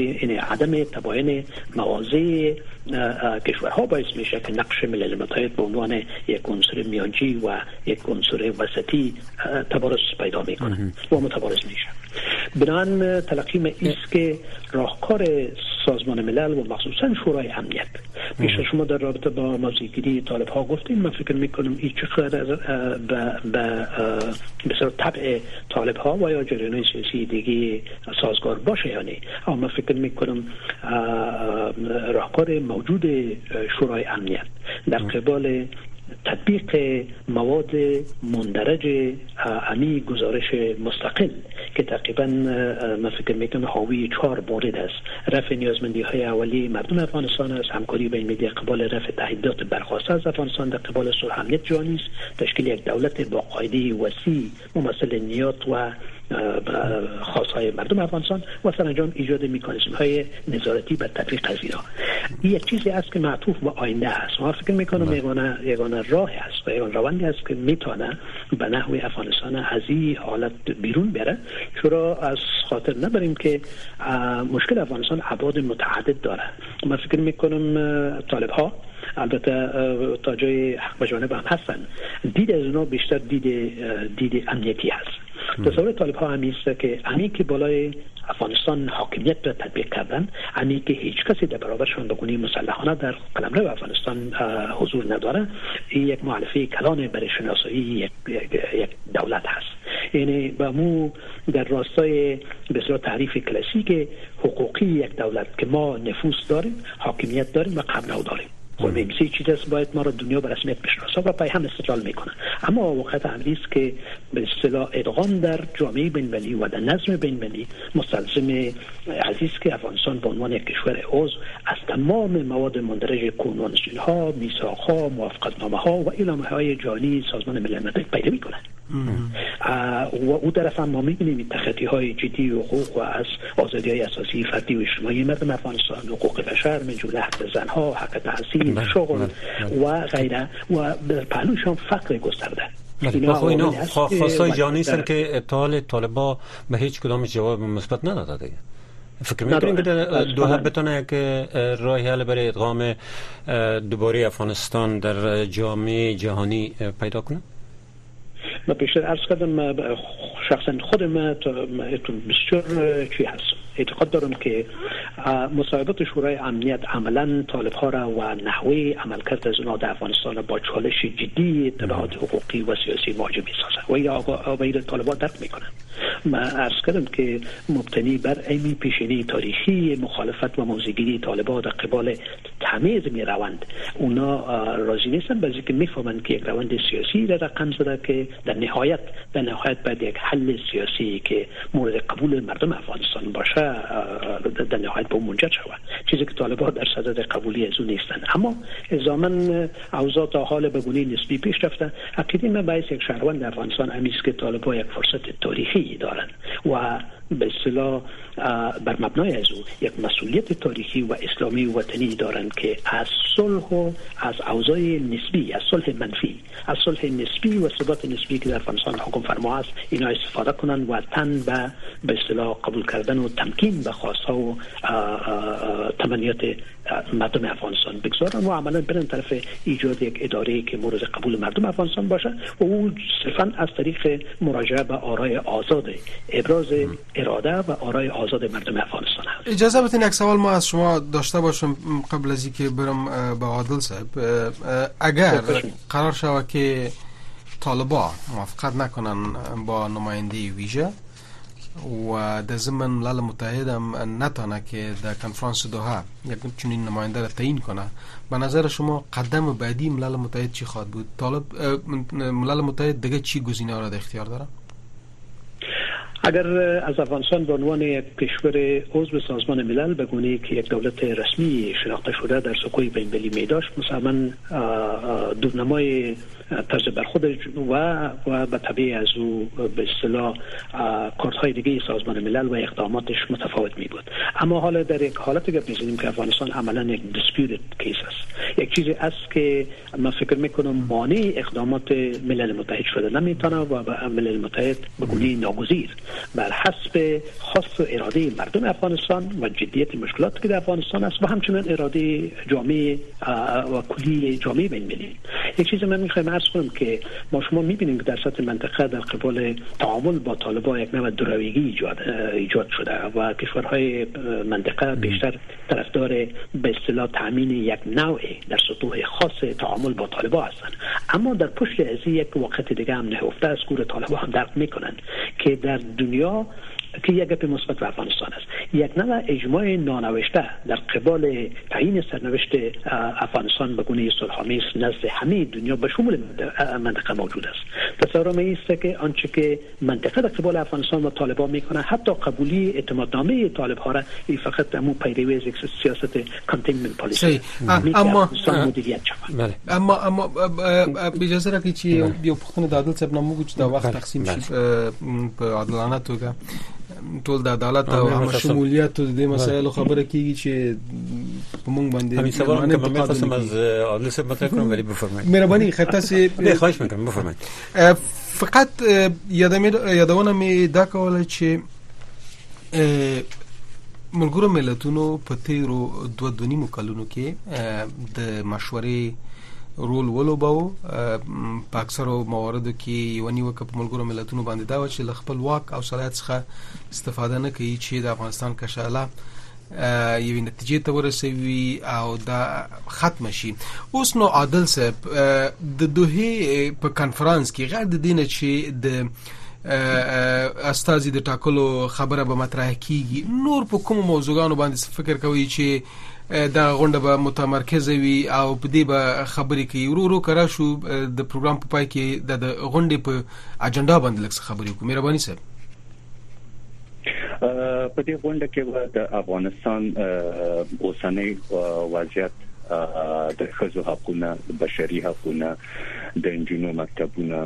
این عدم تباین مواضع کشورها باعث میشه که نقش ملل متحد به عنوان یک عنصر میانجی و یک عنصر وسطی تبارز پیدا میکنه و متبارز میشه. بنابراین تلقی ما است که راهکار سازمان ملل و مخصوصا شورای امنیت پیش شما در رابطه با موضوعگیری طالب ها گفتیم، من فکر میکنم این چقدر به به طبع طالب ها و یا جریان سیاسی دیگه سازگار باشه یا نه. اما من فکر میکنم راهکار موجود شورای امنیت در قبال تطبیق مواد مندرج امی گزارش مستقل که تقریبا من فکر میکنم حاوی چهار مورد است: رفع نیازمندی های اولیه مردم افغانستان است، همکاری بین المللی قبال رفع تهدیدات برخواسته از افغانستان در قبال صلح امنیت جهانی است، تشکیل یک دولت با قاعده وسیع ممثل نیات و خواستهای مردم افغانستان و سرانجام ایجاد مکانیزم های نظارتی بر تطبیق قضیه. این یک چیزی است که معطوف به آینده است. من فکر میکنم یگانه یگانه راه است و یگانه روندی است که میتونه به نحو افغانستان از این حالت بیرون بره، چرا از خاطر نبریم که مشکل افغانستان ابعاد متعدد داره. من فکر میکنم طالب ها البته تا جای حق به جانب هم هستن، دید از اونا بیشتر دید دید امنیتی هست. تصور طالب ها همی است که همی که بالای افغانستان حاکمیت را تطبیق کردن، همی که هیچ کسی در برابرشان به گونه مسلحانه در قلمرو افغانستان حضور نداره، این یک مؤلفه کلان برای شناسایی یک, یک دولت هست. یعنی با مو در راستای بسیار تعریف کلاسیک حقوقی یک دولت که ما نفوذ داریم، حاکمیت داریم و قبرو داریم. خب این سه چیز است باید ما را دنیا به رسمیت بشناسه و پای هم استدلال میکنه. اما واقعیت امری است که به اصطلاح ادغام در جامعه بین‌المللی و در نظم بین‌المللی مستلزم عزیز که افغانستان به عنوان یک کشور عضو از تمام مواد مندرج کنوانسیون ها، میثاق ها، موافقتنامه ها و اعلامیه های جهانی سازمان ملل متحد پیروی کنه. و او طرف هم ما میبینیم تخطی های جدی حقوق و از آزادی های اساسی فردی و اجتماعی مردم افغانستان، حقوق بشر من جمله حق زنها، حق تحصیل، شغل و غیره، و در پهلوشان فقر گسترده. اینا اینا خواستای جهانی است که ابطال طالبان به هیچ کدام جواب مثبت نداده دیگه. فکر می‌کنید که دوحه بتونه یک راه حل برای ادغام دوباره افغانستان در جامعه جهانی پیدا کنه؟ من پیشتر عرض کردم شخصا خودم بسیار چی هست اعتقاد دارم که مصاحبت شورای امنیت عملا طالب ها را و نحوه عملکرد از اونها در افغانستان با چالش جدی تبعات حقوقی و سیاسی مواجه می‌سازد و یا آقای طالبان درک میکنن. من عرض کردم که مبتنی بر ایمی پیشینی تاریخی مخالفت و موضع‌گیری طالبان در قبال تمیز می روند، اونا راضی نیستن، بعضی که میفهمند که یک روند سیاسی را رقم زده که در نهایت در نهایت باید یک حل سیاسی که مورد قبول مردم افغانستان باشه در نهایت به منجر شود، چیزی که طالبان در صدد قبولی از اون نیستن. اما الزاماً اوضاع تا حال به گونه نسبی پیش رفته. عقیده من باعث یک شهروند افغانستان امیست که طالبان یک فرصت تاریخی دارن و به اصطلاح بر مبنای از او یک مسئولیت تاریخی و اسلامی و وطنی دارند که از صلح و از اوضاع نسبی، از صلح منفی، از صلح نسبی و ثبات نسبی که در افغانستان حکم فرما است، اینا استفاده کنند و تن به به اصطلاح قبول کردن و تمکین به خواستها و تمنیات مردم افغانستان بگذارن و عملا برن طرف ایجاد یک اداره که مورد قبول مردم افغانستان باشه و او صرفا از طریق مراجعه به آرای آزاد، ابراز اراده و آرای آزاد مردم افغانستان هست. اجازه بدین یک سوال ما از شما داشته باشم قبل از اینکه برم به عادل صاحب. اگر قرار شود که طالبان موافقت نکنن با نماینده ویژه و در ضمن ملل متحد هم نتانه که در کنفرانس دوحه یک چنین نماینده را تعیین کنه، به نظر شما قدم بعدی ملل متحد چی خواهد بود؟ طالب ملل متحد دیگه چی گزینه را در اختیار داره؟ اگر از افغانستان به عنوان یک کشور عضو سازمان ملل به گونه‌ای که یک دولت رسمی شناخته شده در سکوی بین‌المللی می داشت، مسلماً دورنمای طرز برخورد و و به تبع از او به اصطلاح کارهای دیگه سازمان ملل و اقداماتش متفاوت می بود. اما حالا در یک حالتی که می‌بینیم که افغانستان عملاً یک دیسپیوتد کیس است، یک چیزی است که من فکر میکنم مانع اقدامات ملل متحد شده نمیتونه و به ملل متحد بگونه ناگزیر بر حسب خواست و اراده مردم افغانستان و جدیت مشکلاتی که در افغانستان است و همچنین اراده جامعه و کلی جامعه بین المللی. یک چیز من میخوایم عرض کنم که ما شما میبینیم که در سطح منطقه در قبال تعامل با طالبان یک نوع درویگی ایجاد ایجاد شده و کشورهای منطقه بیشتر طرفدار به اصطلاح تامین یک نوع در سطوح خاص تعامل با طالبان هستند. اما در پشت از یک واقعیت دیگه هم نهفته از گور طالبان هم درک میکنن که در دنیا که یک گپ مثبت به افغانستان است، یک نوع اجماع نانوشته در قبال تعیین سرنوشت افغانستان به گونه صلح‌آمیز نزد همه دنیا به شمول منطقه موجود است. تصور می است که آنچه که منطقه در قبال افغانستان و طالبان میکنه حتی قبولی اعتمادنامه طالب‌ها را این فقط همون پیروی از یک سیاست کانتینمنت پالیسی اما مدیریت شود. اما اما اجازه راکړئ چې یو پوښتنه د عادل صاحب نامو چې دا وخت تقسیم شي په عادلانه توګه ټول د عدالت او شمولیت د دې مسایلو خبره کیږي چې په موږ باندې همین سوال که من می‌خواستم از عادل صاحب مطرح کنم ولی بفرمایید. مهربانی خطاسی خواهش می‌کنم بفرمایید. فقط یادونه می دا کوله چې ملګرو ملتونو په تیرو دوه دونیمو کلونو کې د مشورې رول ولوباو په اکثرو مواردو کې یو نیوکه په ملګرو ملتونو باندې دا و چې له خپل واک او صلاحیت څخه استفاده نه کوي چې د افغانستان کشاله یوې نتیجې ته ورسوي او دا ختم شي. اوس نو عادل صاحب د دوحې په کانفرنس کې غیر د دینه چې د استازي د ټاکلو خبره به مطرح کیږي، نور په کوم موضوعاتو باندې فکر کوي چې دا غونډه به متمرکزه وي او په دې به خبرې کوي؟ ورو ورو کرا شو د پروګرام په پای کې د غونډې په اجنډا باندې لږ خبرې وکړو. مهرباني صاحب. په دې غونډه کې د افغانستان اوسنۍ وضعیت، د ښځو حقوقونه، بشري حقوقونه، د انجونو مکتبونه،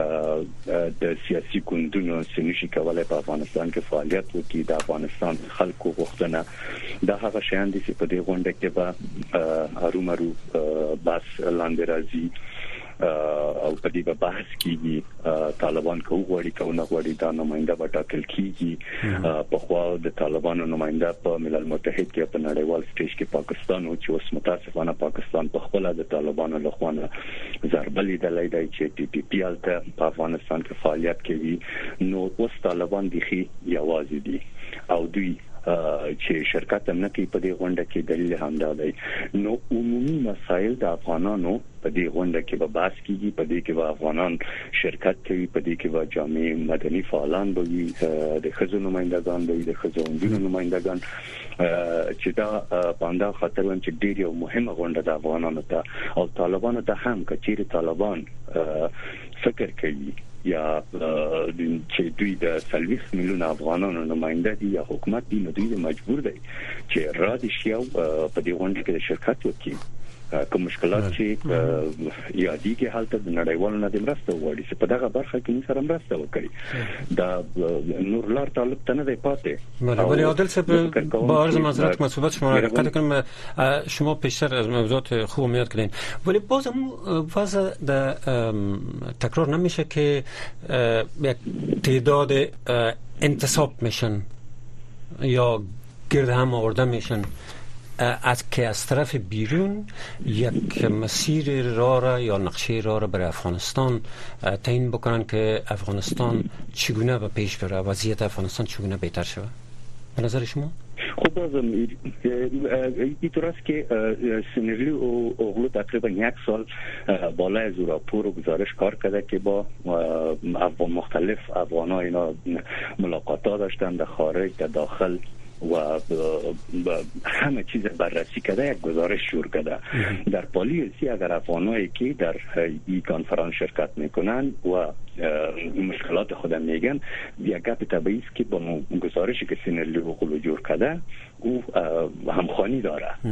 د سیاسي ګوندونو سنشي کولای په افغانستان کې فعالیت وکړي، د افغانستان خلکو غوښتنه دا هغه شیان دي چې په دې غونډه کې به ارومرو بس لاندې راځي او په دې به بحث کیږي. طالبان کو غوړي کو نه غوړي دا نماینده به ټاکل کیږي. په خوا د طالبانو نماینده په ملل متحد کې په نړیوال سټیج کې پاکستان او چې اوس متاسفانه پاکستان په خپل د طالبانو لخوا ضربه لیدلې دی چې ټي پی پی الته په افغانستان کې فعالیت کوي. نو اوس طالبان دي خي یوازې دي او دوی چې شرکت هم نه کوي په دې غونډه کې. دلیل هم دا دی نو عمومي مسایل د افغانانو په دې غونډه کې به بحث کیږي، په دې کې به افغانان شرکت کوي، په دې کې به جامع مدني فعالان به وي، د ښځو نمائندگان به وي، د ښځو اندونو نمائندگان، چې دا پاندا خاطر ویم چې ډېر یو مهمه غونډه د افغانانو ته او طالبانو ته هم. کچېره طالبان فکر کوي یا چې دوی د سلويخ میلیون افغانانو نماینده دي یا حکومت دي، نو دوی مجبور دي چې را دي شي او په دې غونډه کې شرکت وکړي. کوم مشکلات چې یادي کې حالت د نړیوالو نه د مرسته وړي چې په دغه برخه کې موږ سره مرسته وکړي. دا نور لار طالب ته نه دی پاتې. ولی عادل صاحب با عرض معذرت که صحبت شما را قطع کنم، شما پیشتر از موضوعات خوب میاد کردین ولی باز هم باز تکرار نمیشه که یک تعداد انتصاب میشن یا گرد هم آورده میشن از که از طرف بیرون یک مسیر راه را یا نقشه راه را برای افغانستان تعیین بکنن که افغانستان چگونه به پیش بره، وضعیت افغانستان چگونه بهتر شود. به نظر شما؟ خب بازم اینطور است که سنریو اوغلو تقریبا یک سال بالای از راپور و گزارش کار کرده که با افغان مختلف افغان ها اینا ملاقات ها داشتن در خارج در داخل و همه چیز بررسی کرده، یک گزارش شروع کرده. در پالیسی اگر افغانایی که در این کنفرانس شرکت میکنن و مشکلات خود میگن، یک گپ طبیعی است که با گزارشی که سینرلی و قلو جور کرده او همخوانی داره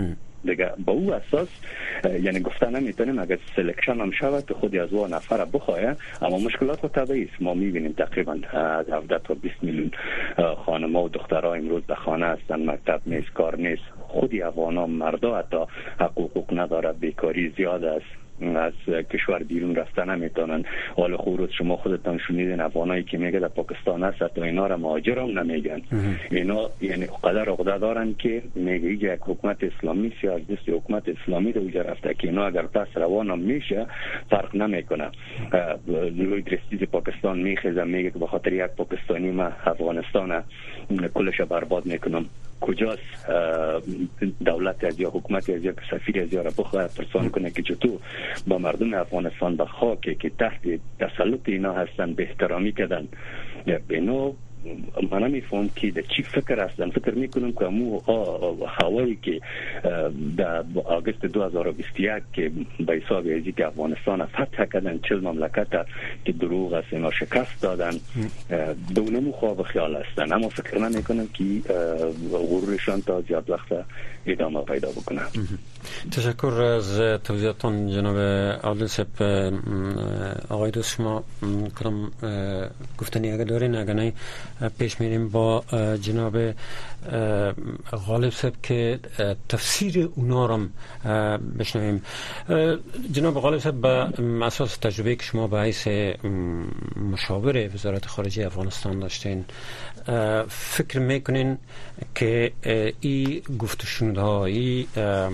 دیگه با او اساس یعنی گفتن نمیتونیم اگر سلکشن هم شود که خودی از اون نفر بخواه، اما مشکلات طبیعی است. ما میبینیم تقریبا از هفده تا بیست میلیون خانم‌ها و دخترها امروز به خانه هستن، مکتب نیست، کار نیست. خودی افغانان مردا حتی حقوق نداره، بیکاری زیاد است، از کشور بیرون رفتن نمیتونن. حال خروج شما خودتان شنیدین افغانایی که میگه در پاکستان هست تا اینا را مهاجر هم نمیگن. اینا یعنی قدر عقده دارن که میگه یک حکومت اسلامی سی از دست حکومت اسلامی رو اونجا رفته که اینا اگر پس روان هم میشه فرق نمیکنه. لوی درستیز پاکستان میخیزه میگه که به خاطر یک پاکستانی ما افغانستان کلش برباد میکنم. کجاست دولت از یا حکومت از یا سفیر از یا را بخواه پرسان کنه که چطور با مردم افغانستان به خاکی که تحت تسلط اینا هستن به احترامی کردن. بینو من نمیفهم که در چی فکر هستن. فکر میکنم که امو هوایی که در آگست دو هزار و بیست و یک که به حساب ازی که افغانستان فتح کردن، چل مملکت که دروغ است اینا شکست دادن، دونمو خواب خیال هستن. اما فکر نمیکنم که غرورشان تا زیاد وقت ادامه پیدا بکنه. تشکر از توضیحاتون جناب عادل صاحب. آقای دوست شما کدام گفتنی اگه دارین؟ اگه نه پیش میریم با جناب غالب صاحب که تفسیر اونا رو بشنویم. جناب غالب صاحب به اساس تجربه که شما به حیث مشاور وزارت خارجه افغانستان داشتین، فکر میکنین که این گفت و شنودها، این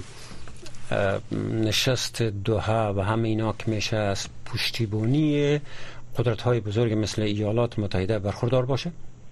نشست دوحه و همه اینا که میشه از پشتیبانی قدرت های بزرگ مثل ایالات متحده برخوردار باشه؟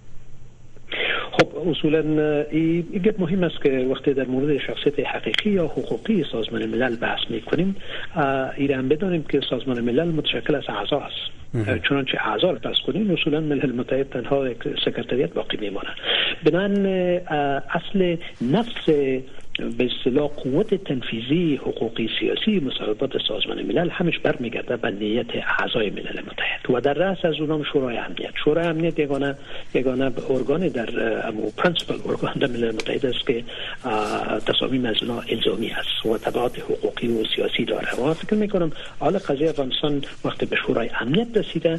خب اصولا این مهم است که وقتی در مورد شخصیت حقیقی یا حقوقی سازمان ملل بحث میکنیم ایران بدانیم که سازمان ملل متشکل از اعضا است. چنانچه اعضا رو پس کنیم اصولا ملل متحد تنها سکرتریت باقی میمانه. بنابراین اصل نفس به اصطلاح قوت تنفیذی حقوقی سیاسی مصوبات سازمان ملل همش برمیگرده به نیت اعضای ملل متحد و در رأس از اونام شورای امنیت. شورای امنیت یگانه یگانه ارگان در امو پرنسپل ارگان در ملل متحد است که تصامیم از اونها الزامی است و تبعات حقوقی و سیاسی داره. و فکر میکنم حال قضیه افغانستان وقتی به شورای امنیت رسیده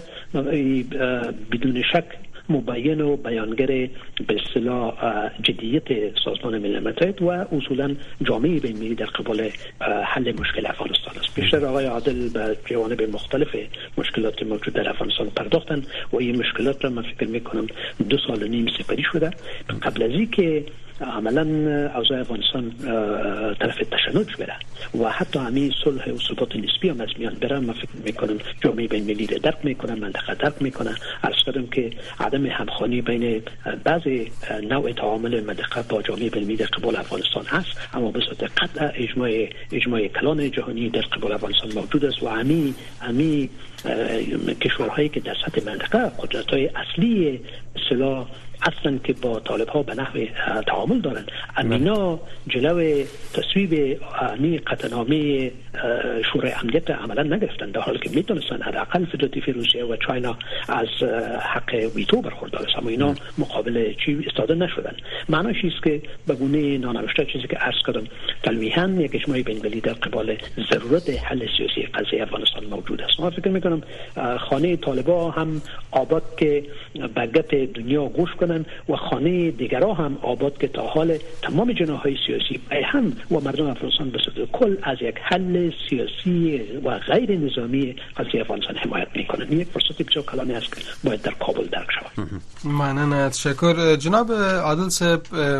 بدون شک مبین و بیانگر به اصطلاح جدیت سازمان ملل متحد و اصولا جامعه بین‌المللی در قبال حل مشکل افغانستان است. بیشتر آقای عادل به جوانب مختلف مشکلات موجود در افغانستان پرداختن و این مشکلات را من فکر میکنم دو سال و نیم سپری شده. قبل از اینکه عملا اوضاع افغانستان طرف تشنج بره و حتی همین صلح و ثبات نسبی هم از میان بره، من فکر میکنم جامعه بین‌المللی را درک میکنه، منطقه درک میکنه. عرض کردم که عدم همخوانی بین بعضی نوع تعامل منطقه با جامعه بین‌المللی در قبال افغانستان هست، اما به صورت قطع اجماع اجماع کلان جهانی در قبال افغانستان موجود است و همین همین کشورهایی که در سطح منطقه قدرت‌های اصلی اصطلاح اصلا که با طالب ها به نحو تعامل دارن، امینا جلو تصویب امی قطعنامه شورای امنیت عملا نگرفتن، در حالی که میتونستن حداقل فدراتیو روسیه و چاینا از حق ویتو برخوردار است، اما اینا مقابل چی استاده نشدن. معناش است که به گونه نانوشته چیزی که عرض کردم تلویحاً یک اجماع بین‌المللی در قبال ضرورت حل سیاسی قضیه افغانستان موجود است. من فکر میکنم خانه طالبا هم آباد که به گپ دنیا گوش کنن و خانه دیگرها هم آباد که تا حال تمام جناح‌های سیاسی هم و مردم افغانستان به صورت کل از یک حل سیاسی و غیر نظامی قضیه افغانستان حمایت میکنن. این یک فرصت بسیار کلانی است که باید در کابل درک شود. ممنون. تشکر جناب عادل صاحب.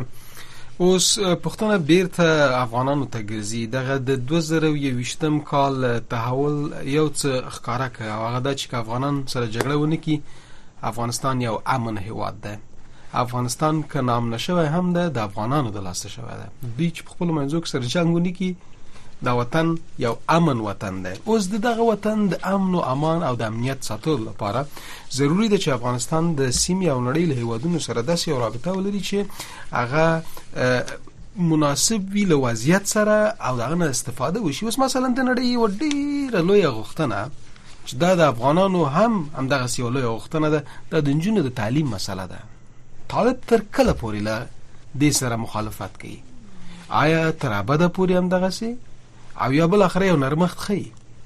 اوس پښتون بیرته افغانانو ته ګرځي دغه د دوه زره او یویشتم کال تحول یو څه ښکارا کوي او هغه دا چې افغانان سره جګړه ونه کړي. افغانستان یو امن هیواد ده. افغانستان که نام نشوی هم ده د افغانانو د لاسه شوی ده. دوی چې په خپل منځو کې سره جنګ ونه کړي، دا وطن یو امن وطن ده. اوس د دغه وطن د امن او امان او د امنیت ساتلو لپاره ضروری ده چې افغانستان د سیمې او نړۍ له هیوادونو سره داسې یو رابطه ولري چې هغه مناسب وي له وضعیت سره او دغه نه استفاده وشي. اوس مثلا د نړۍ یو ډېره لویه غوښتنه چې دا د افغانانو هم همدغسې یو لویه غوښتنه ده، دا د نجونو د تعلیم مسله ده. طالب تر کله پورې له دې سره مخالفت کوي آیا تر ابده پورې هم دغه سي او یا بل اخره یو نرمښت خي؟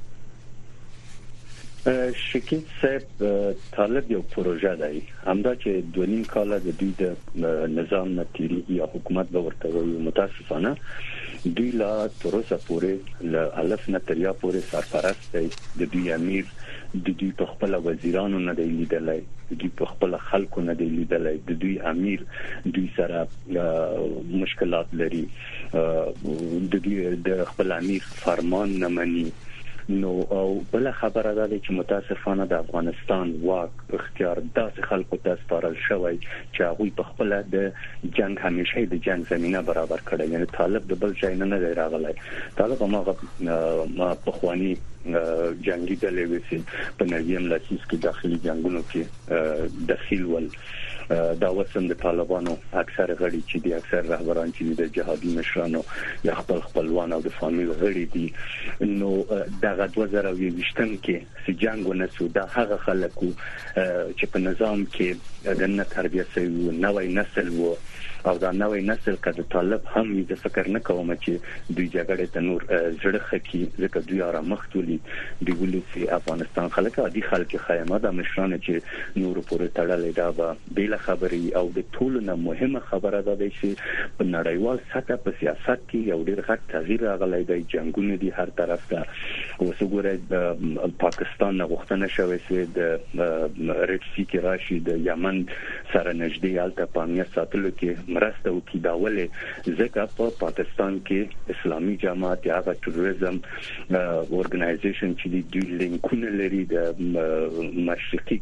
شکیب صاحب طالب یو پروژه دی همدا چې دوه نیم کال د دوی د نظام نه تیری یا حکومت به ورته وي متاسفانه دوی لا تر اوسه پورې ل الف نه تر یا پورې سرپرست دی د دوی امیر د دوی په خپل وزیرانو نه دی لیدلای د دوی په خپل خلکو نه دی لیدلای د دوی امیر دوی سره مشکلات لري د دوی د خپل امیر فرمان نه مني نو او بل خبره ده چې متاسفانه د افغانستان واک اختیار داسې خلکو ته سپارل شوی چې هغه په خپل د جنگ همیشه د جنگ زمينه برابر کړي یعنی طالب د بل ځای نه نه راغلی طالب هغه ما په خواني جنگي ډلې وسی په نویم لسیس کې داخلي جنگونو کې داخل ول دا وسم د طالبانو اکثر غړي چې دي اکثر رهبران چې د جهادي مشرانو یا خپل خپلوان او د فامیل غړي دي نو دغه دوه زره او یوشتم کې چې جنگ ونسو دا هغه خلکو چې په نظام کې د نه تربیه شوی نوې نسل وو او دا نوې نسل کده طالب هم د فکر نه کوم چې دوی جګړه ته نور زړه خکې ځکه دوی را مختولي دی ولې چې افغانستان خلک عادي خلک خیمه د مشرانه چې نور پورې تړلې دا به بل خبري او د ټول نه مهمه خبره ده چې په نړیوال سطح په سیاست کې یو ډېر غټ تغییر راغلی دی جنگونه دي هر طرف ته او وګورئ د پاکستان غوښتنه شوې چې د ریډ سی کې راشي د یمن سره نږدې الته پامیا ساتلو کې مرسته وکړي دا ولې ځکه په پاکستان کې اسلامي جماعت یا ټروریزم اورګنایزیشن چې د لینکونه لري د مشرقي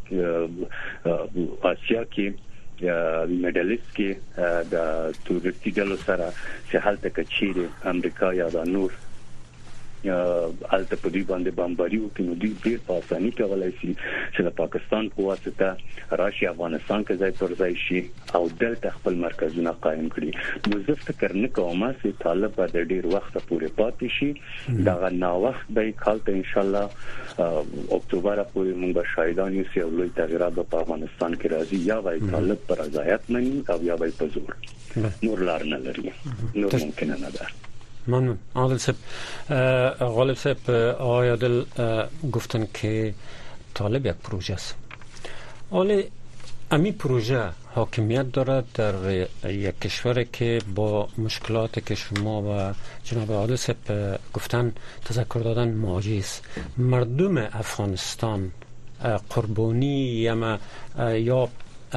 آسیا کې یا میډلیست کې د تورستي ډلو سره چې حالت کچېره امریکا یا د نور الته په دې باندې بمباري وکړي نو دوی ډېر په اسانۍ کولای شي چې د پاکستان په واسطه راشي افغانستان کې ځای پر ځای شي او دلته خپل مرکزونه قائم کړي نو زه فکر نه کوم چې طالب به د ډېر وخت پورې پاتې شي دا نا وخت به کالته ان شاء الله اکتوبر پورې موږ به شاهدان یو سی لوی تغیرات په افغانستان کې راځي یا وای طالب پر رضایت مني او یا وای په زور نور لار نه لري نور ممکن نه ده. ممنون. عادل صاحب غالب صاحب آقای عادل گفتن که طالب یک پروژه است ولی امی پروژه حاکمیت دارد در یک کشوری که با مشکلاتی که شما و جناب عادل صاحب گفتن تذکر دادن مواجه است مردم افغانستان قربانی یا یا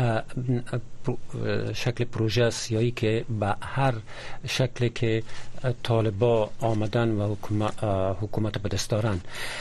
شکل پروژه سیایی که به هر شکلی که طالبا آمدن و حکومت, حکومت به دست دارن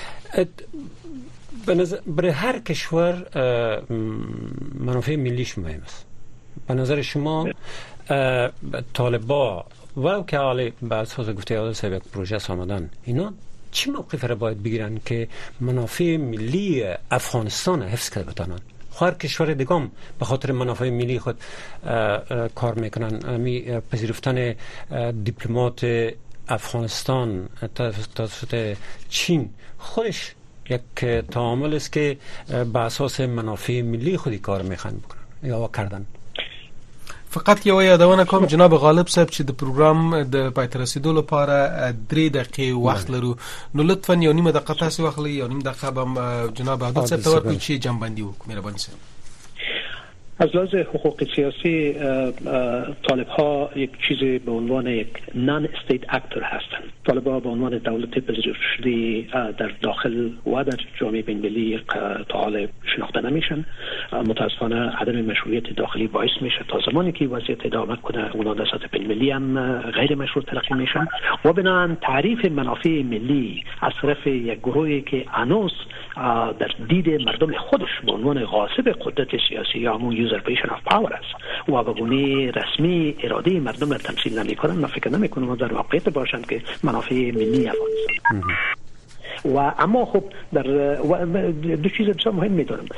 برای هر کشور منافع ملیش مهم است به نظر شما طالبا ولو که حالی به اساس گفته عادل صاحب یک پروژه آمدن اینا چی موقف را باید بگیرن که منافع ملی افغانستان حفظ کرده بتانن هر کشور دیگه به خاطر منافع ملی خود کار میکنن امی پذیرفتن دیپلمات افغانستان توسط چین خودش یک تعامل است که به اساس منافع ملی خودی کار میخوان بکنن یا کردن. فقط یو یادونه کوم جناب غالب صاحب چې د پروګرام د پایته رسیدو لپاره درې دقیقې وخت لرو نو لطفا یو نیمه دقیقه تاسو واخلئ یو نیمه دقیقه به جناب عادل صاحب ته ورکړئ چې جنبندي وکړي مهرباني صاحب. از لحاظ حقوق سیاسی طالب ها یک چیزی به عنوان یک نان استیت اکتور هستند. طالب ها به عنوان دولت پذیرفته شده در داخل و در جامعه بین‌المللی تا حال شناخته نمیشن. متاسفانه عدم مشروعیت داخلی باعث میشه تا زمانی که وضعیت ادامه کنه اونا در سطح بین‌المللی هم غیر مشروع تلقی میشن و بنابراین تعریف منافع ملی از طرف یک گروهی که هنوز در دید مردم خودش به عنوان غاصب قدرت سیاسی یا همون usurpation of power است و به گونه رسمی اراده مردم را تمثیل نمیکنن. من فکر نمیکنم در واقعیت باشند که منافع ملی افغانستان و اما خب در دو چیز بسیار مهم میدونم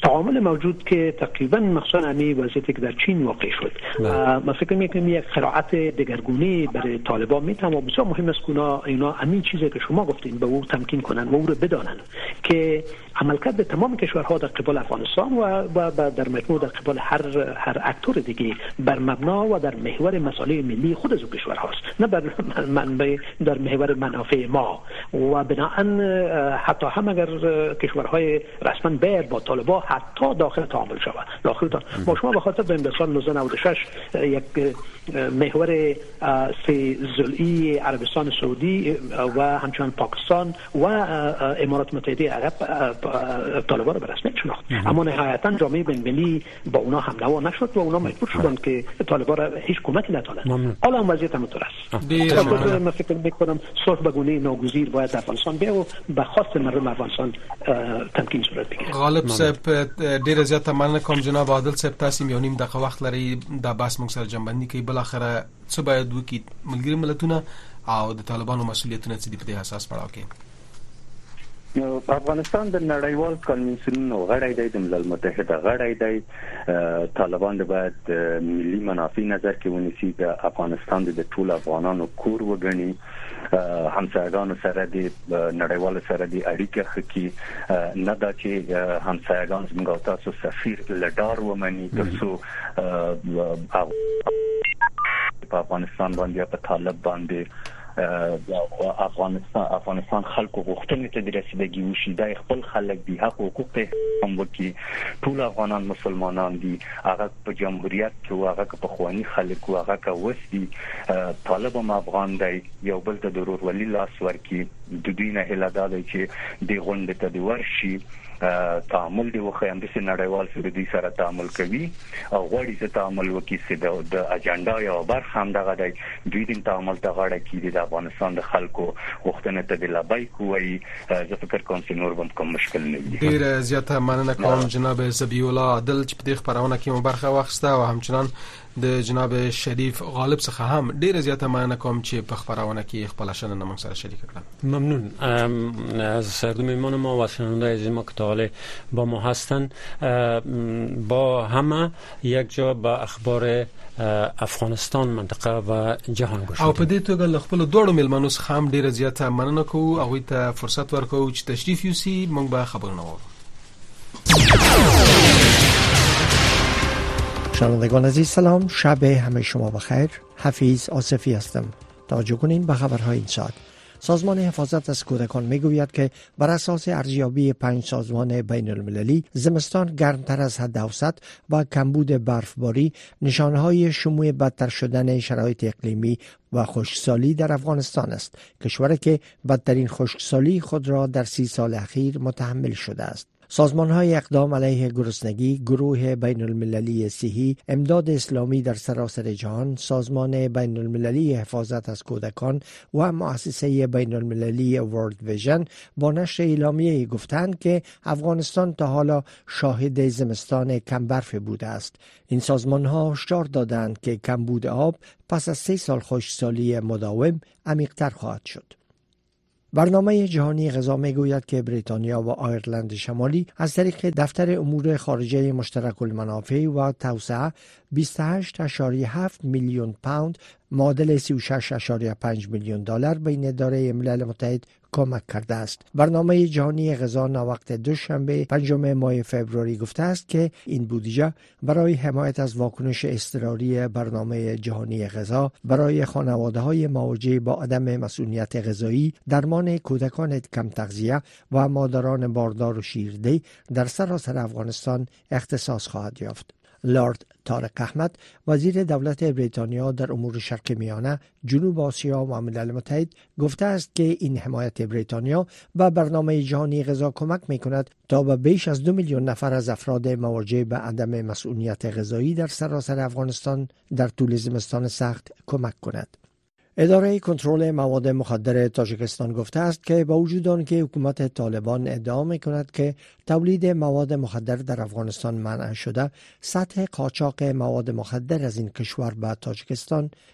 تعامل موجود که تقریبا مخصوصا همین وضعیتی که در چین واقع شد، من فکر می‌کنم یک قرائت دگرگونی برای طالبان میتونه و بسیار مهم است که اینا همین چیزی که شما گفتین به او تمکین کنن و او رو بدانن که عملکرد تمام کشورها در قبال افغانستان و در مجموع در قبال هر هر اکتور دیگه بر مبنا و در محور مصالح ملی خود از کشور هاست، نه بر منبع در محور منافع ما. و بنابراین حتی هم اگر کشورهای رسما باید با طالبان حتی داخل تعامل شود داخل تا ما شما به خاطر به سال نوزده نود و شش یک محور سه ضلعی عربستان سعودی و همچنان پاکستان و امارات متحده عرب طالبان را به رسمیت شناخت، اما نهایتا جامعه بین‌المللی با اونا هم نوا نشد و اونا مجبور شدند که طالبان را هیچ کمکی نکنند. حالا هم وضعیت همونطور است. من فکر می‌کنم صلح به گونه ناگزیر باید در افغانستان بیا و به خواست مردم افغانستان تمکین صورت بگیره. غالب صاحب ډیر زیات مننه کوم جناب عادل صاحب، تاسو یو نیم دغه وخت لري د باس موږ سره جنبندي کوي. بل اخره څه باید وکړي ملګری ملتونه او د طالبانو مسؤلیتونه څه دي په دې اساس پړاو کې؟ افغانستان د نړیوال کنوانسیونونو غړی دی، د ملل متحده غړی دی. طالبان باید ملي منافع نظر کې ونیسي، د افغانستان د ټول افغانانو کور وګڼي، همسایگان سره د نړیوال سره د اړیکې خکې نه دا چې همسایگان زموږ تاسو سفیر لډار ومني ترڅو په افغانستان باندې په طالب باندې افغانستان افغانستان خلکو غوښتنې ته د رسیدګي وشي، د خپل خلک دي حق حقوق ته هم وکړي. ټول افغانان مسلمانان دي، هغه په جمهوریت کې هغه په خواني خلک هغه کا وسدي. طالب هم افغان دی، یو بل ته ضرور ولی لاس ورکی د دوی نه هله دا دی چې د غونډې ته دی ورشي تعامل دی وخه هم د نړیوال سره د سره تعامل کوي او غوړي ته تعامل وکړي چې د اجنډا یا برخه هم دغه دی دوی د تعامل ته غاړه کیږي. د افغانستان د خلکو وختونه ته د لبای کوي، زه فکر کوم چې نور هم کوم مشکل نه وي. ډیر زیاته مننه کوم جناب زبی الله عادل چې په دې خبرونه کې مبارخه واخسته او همچنان د جناب شریف غالب څخه هم ډیر زیاته مننه کوم چې په خبرونه کې خپل شننه موږ سره شریک کړل. ممنون از سرد میمان ما و شنونده از ما که تا با ما هستن. با همه یک جا با اخبار افغانستان منطقه و جهان گوش او په دې توګه له خپل دوړو ملمنو څخه هم ډیره زیاته مننه کوو او ته فرصت ورکوو چې تشریف یوسي موږ به خبرونه وورو. شنوندگان عزیز سلام، شب همه شما بخیر. حفیظ آصفی هستم. توجه کنین به خبرهای این ساعت. سازمان حفاظت از کودکان میگوید که بر اساس ارزیابی پنج سازمان بین المللی زمستان گرمتر از حد اوسط و کمبود برفباری نشانه‌های شیوع بدتر شدن شرایط اقلیمی و خشکسالی در افغانستان است، کشوری که بدترین خشکسالی خود را در سی سال اخیر متحمل شده است. سازمان‌های اقدام علیه گرسنگی، گروه بین المللی صحی، امداد اسلامی در سراسر جهان، سازمان بین المللی حفاظت از کودکان و مؤسسه بین المللی ورلد ویژن با نشر اعلامیه‌ای گفتند که افغانستان تا حالا شاهد زمستان کم برف بوده است. این سازمان‌ها هشدار دادند که کمبود آب پس از سه سال خشکسالی مداوم عمیق‌تر خواهد شد. برنامه جهانی غذا میگوید که بریتانیا و آیرلند شمالی از طریق دفتر امور خارجه مشترک المنافع و توسعه بیست و هشت ممیز هفت میلیون پوند معادل سی و شش ممیز پنج میلیون دلار به این اداره ملل متحد کمک کرده است. برنامه جهانی غذا ناوقت دوشنبه پنجم ماه فوریه گفته است که این بودجه برای حمایت از واکنش اضطراری برنامه جهانی غذا برای خانواده‌های مواجه با عدم مسئولیت غذایی، درمان کودکان کم تغذیه و مادران باردار و شیرده در سراسر افغانستان اختصاص خواهد یافت. لارد طارق احمد وزیر دولت بریتانیا در امور شرق میانه، جنوب آسیا و ملل متحد گفته است که این حمایت بریتانیا و برنامه جهانی غذا کمک می‌کند تا به بیش از دو میلیون نفر از افراد مواجه به عدم مسئولیت غذایی در سراسر افغانستان در طول زمستان سخت کمک کند. اداره کنترل مواد مخدر تاجیکستان گفته است که با وجود آنکه حکومت طالبان ادعا می‌کند که تولید مواد مخدر در افغانستان منع شده، سطح قاچاق مواد مخدر از این کشور به تاجیکستان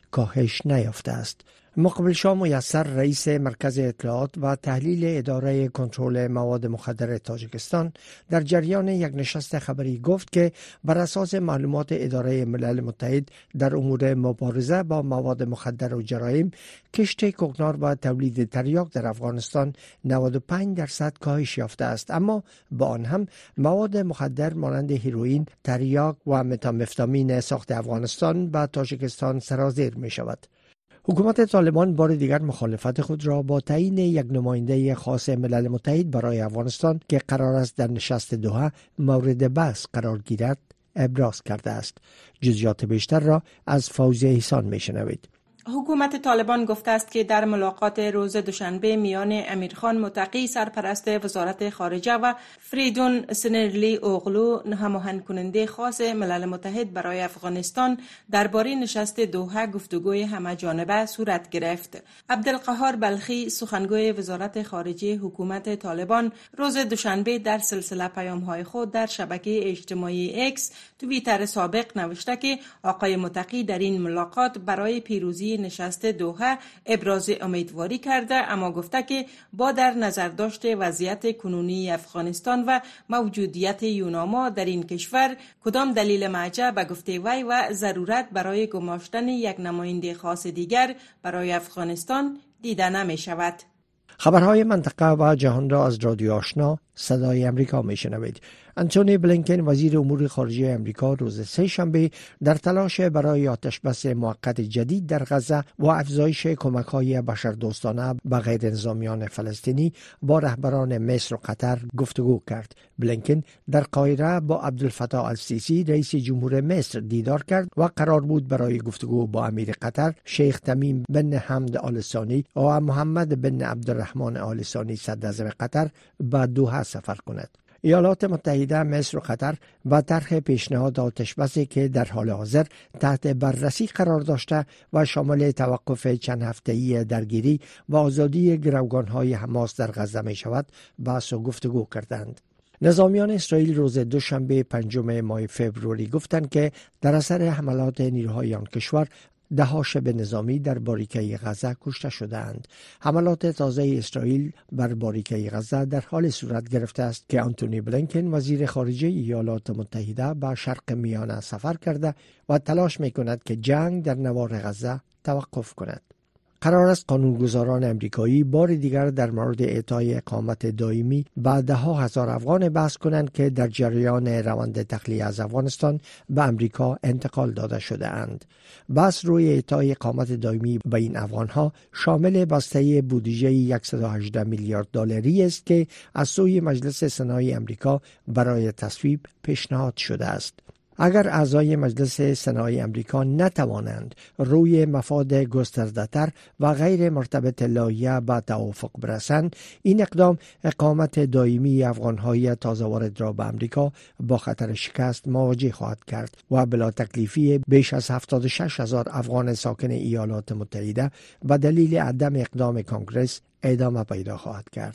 کاهش نیافته است. مقبل شاه میسر رئیس مرکز اطلاعات و تحلیل اداره کنترل مواد مخدر تاجیکستان در جریان یک نشست خبری گفت که بر اساس معلومات اداره ملل متحد در امور مبارزه با مواد مخدر و جرایم، کشت کوکنار و تولید تریاک در افغانستان نود و پنج درصد کاهش یافته است، اما با آن هم مواد مخدر مانند هیروئین، تریاک و متامفتامین ساخت افغانستان و تاجیکستان سرازیر می شود. حکومت طالبان بار دیگر مخالفت خود را با تعیین یک نماینده خاص ملل متحد برای افغانستان که قرار است در نشست دوحه مورد بحث قرار گیرد ابراز کرده است. جزئیات بیشتر را از فوزیه احسان میشنوید. حکومت طالبان گفته است که در ملاقات روز دوشنبه میان امیرخان متقی سرپرست وزارت خارجه و فریدون سنرلی اوغلو هماهنگ کننده خاص ملل متحد برای افغانستان درباره نشست دوحه گفتگوی همه‌جانبه صورت گرفت. عبدالقهار بلخی سخنگوی وزارت خارجه حکومت طالبان روز دوشنبه در سلسله پیام‌های خود در شبکه اجتماعی اکس توییتر سابق نوشته که آقای متقی در این ملاقات برای پیروزی نشست دوحه ابراز امیدواری کرده، اما گفته که با در نظر داشت وضعیت کنونی افغانستان و موجودیت یوناما در این کشور کدام دلیل مرجع به گفته وی و ضرورت برای گماشتن یک نماینده خاص دیگر برای افغانستان دیده نمی شود. خبرهای منطقه و جهان را از رادیو آشنا صدای امریکا می شنوید. انتونی بلینکن وزیر امور خارجه امریکا روز سه شنبه در تلاش برای آتشبس موقت جدید در غزه و افزایش کمک‌های بشردوستانه به غیر نظامیان فلسطینی با رهبران مصر و قطر گفتگو کرد. بلینکن در قاهره با عبدالفتاح السیسی رئیس جمهور مصر دیدار کرد و قرار بود برای گفتگو با امیر قطر شیخ تمیم بن حمد آل ثانی و محمد بن عبدالرحمن آل ثانی صدراعظم قطر به دوحه سفر کند. ایالات متحده، مصر و قطر با طرح پیشنهاد آتشبسی که در حال حاضر تحت بررسی قرار داشته و شامل توقف چند هفته‌ای درگیری و آزادی گروگان‌های حماس در غزه می شود، بحث و گفتگو کردند. نظامیان اسرائیل روز دوشنبه پنجم ماه فوریه گفتند که در اثر حملات نیروهای آن کشور ده ها شبه نظامی در باریکه غزه کشته شدند. حملات تازه اسرائیل بر باریکه غزه در حال صورت گرفته است که آنتونی بلینکن وزیر خارجه ایالات متحده به شرق میانه سفر کرده و تلاش می‌کند که جنگ در نوار غزه توقف کند. قرار است قانونگذاران امریکایی بار دیگر در مورد اعطای اقامت دائمی به ده ها هزار افغان بحث کنند که در جریان روند تخلیه از افغانستان به امریکا انتقال داده شده اند. بحث روی اعطای اقامت دائمی به این افغانها شامل بسته بودجه صد و هجده میلیارد دلاری است که از سوی مجلس سنای امریکا برای تصویب پیشنهاد شده است. اگر اعضای مجلس سنای امریکا نتوانند روی مفاد گسترده‌تر و غیر مرتبط لایحه به توافق برسند، این اقدام اقامت دائمی افغان‌های تازه وارد را به امریکا با خطر شکست مواجه خواهد کرد و بلا تکلیفی بیش از هفتاد و شش هزار افغان ساکن ایالات متحده به دلیل عدم اقدام کنگره ادامه پیدا خواهد کرد.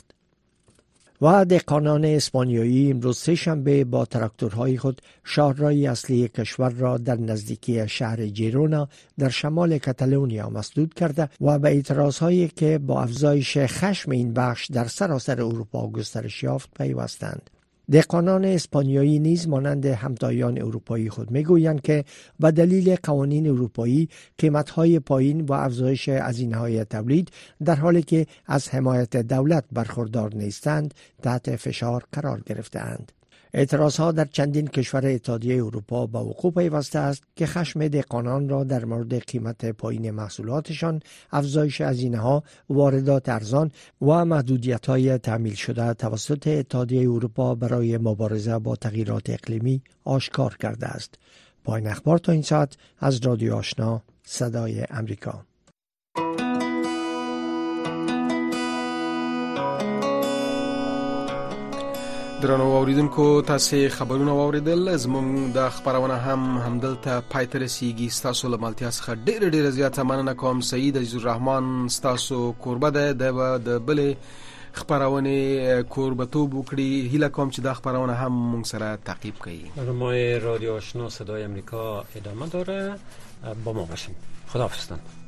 و دهقانان اسپانیایی امروز سه شنبه با تراکتورهای خود شاهراه اصلی کشور را در نزدیکی شهر جیرونا در شمال کاتالونیا مسدود کرده و به اعتراضهایی که با افزایش خشم این بخش در سراسر اروپا گسترش یافت پیوستند. دهقانان اسپانیایی نیز مانند همتایان اروپایی خود میگویند که به دلیل قوانین اروپایی قیمت‌های پایین و افزایش هزینه‌های تولید در حالی که از حمایت دولت برخوردار نیستند تحت فشار قرار گرفته‌اند. اعتراضها در چندین کشور اتحادیه اروپا به وقوع پیوسته است که خشم دهقانان را در مورد قیمت پایین محصولاتشان، افزایش هزینه‌ها، واردات ارزان و محدودیت‌های تأمین شده توسط اتحادیه اروپا برای مبارزه با تغییرات اقلیمی آشکار کرده است. پایان اخبار تا این ساعت از رادیو آشنا صدای امریکا. درنو اوریدونکو تاسو خبرونه اوریدل زموږ د خبرونه هم همدلته پای ته رسیږي. تاسو له مالتیا څخه ډېر ډېر زیاته مننه کوم. سعید عزیز الرحمن تاسو کوربه ده د بل خبرونه کوربتوب وکړي. هیله کوم چې د خبرونه هم موږ سره تعقیب کړئ. برنامه رادیو آشنا صدای امریکا ادامه داره، با ما باشین. خداحافظ.